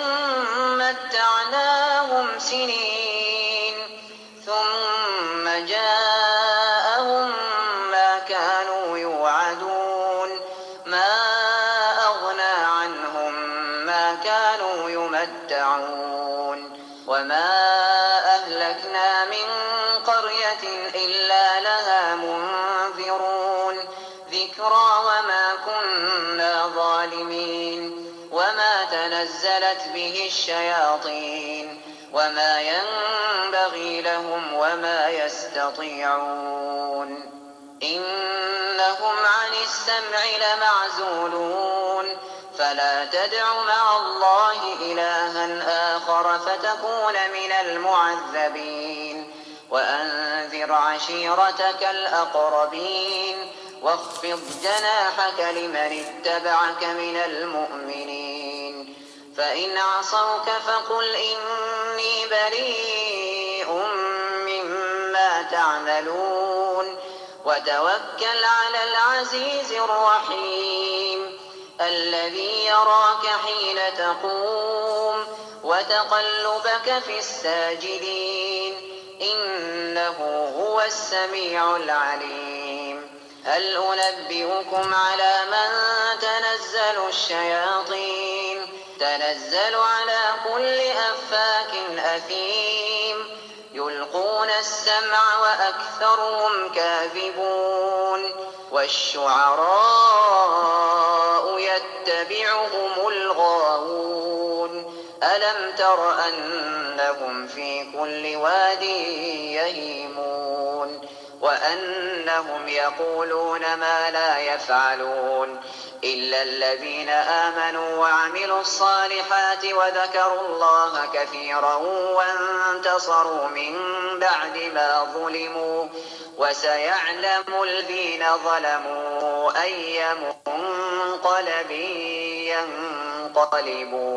متعناهم سنين ثم جاءهم ما كانوا يوعدون ما أغنى عنهم ما كانوا يمتعون وما أهلكنا من قرية إلا لها منذرون ذكرى وما كنا ظالمين وما تنزلت به الشياطين وما ينبغي لهم وما يستطيعون إنهم عن السمع لمعزولون فلا تدع مع الله إلها آخر فتكون من المعذبين وأنذر عشيرتك الأقربين واخفض جناحك لمن اتبعك من المؤمنين فإن عصوك فقل إني بريء مما تعملون وتوكل على العزيز الرحيم الذي يراك حين تقوم وتقلبك في الساجدين إنه هو السميع العليم هل أنبئكم على من تنزل الشياطين تنزل على كل أفاك أثيم يلقون السمع وأكثرهم كاذبون والشعراء يتبعهم الغاوون ألم تر أنهم في كل واد يهيمون وأنهم يقولون ما لا يفعلون إلا الذين آمنوا وعملوا الصالحات وذكروا الله كثيرا وانتصروا من بعد ما ظلموا وسيعلم الذين ظلموا أي منقلب ينقلبون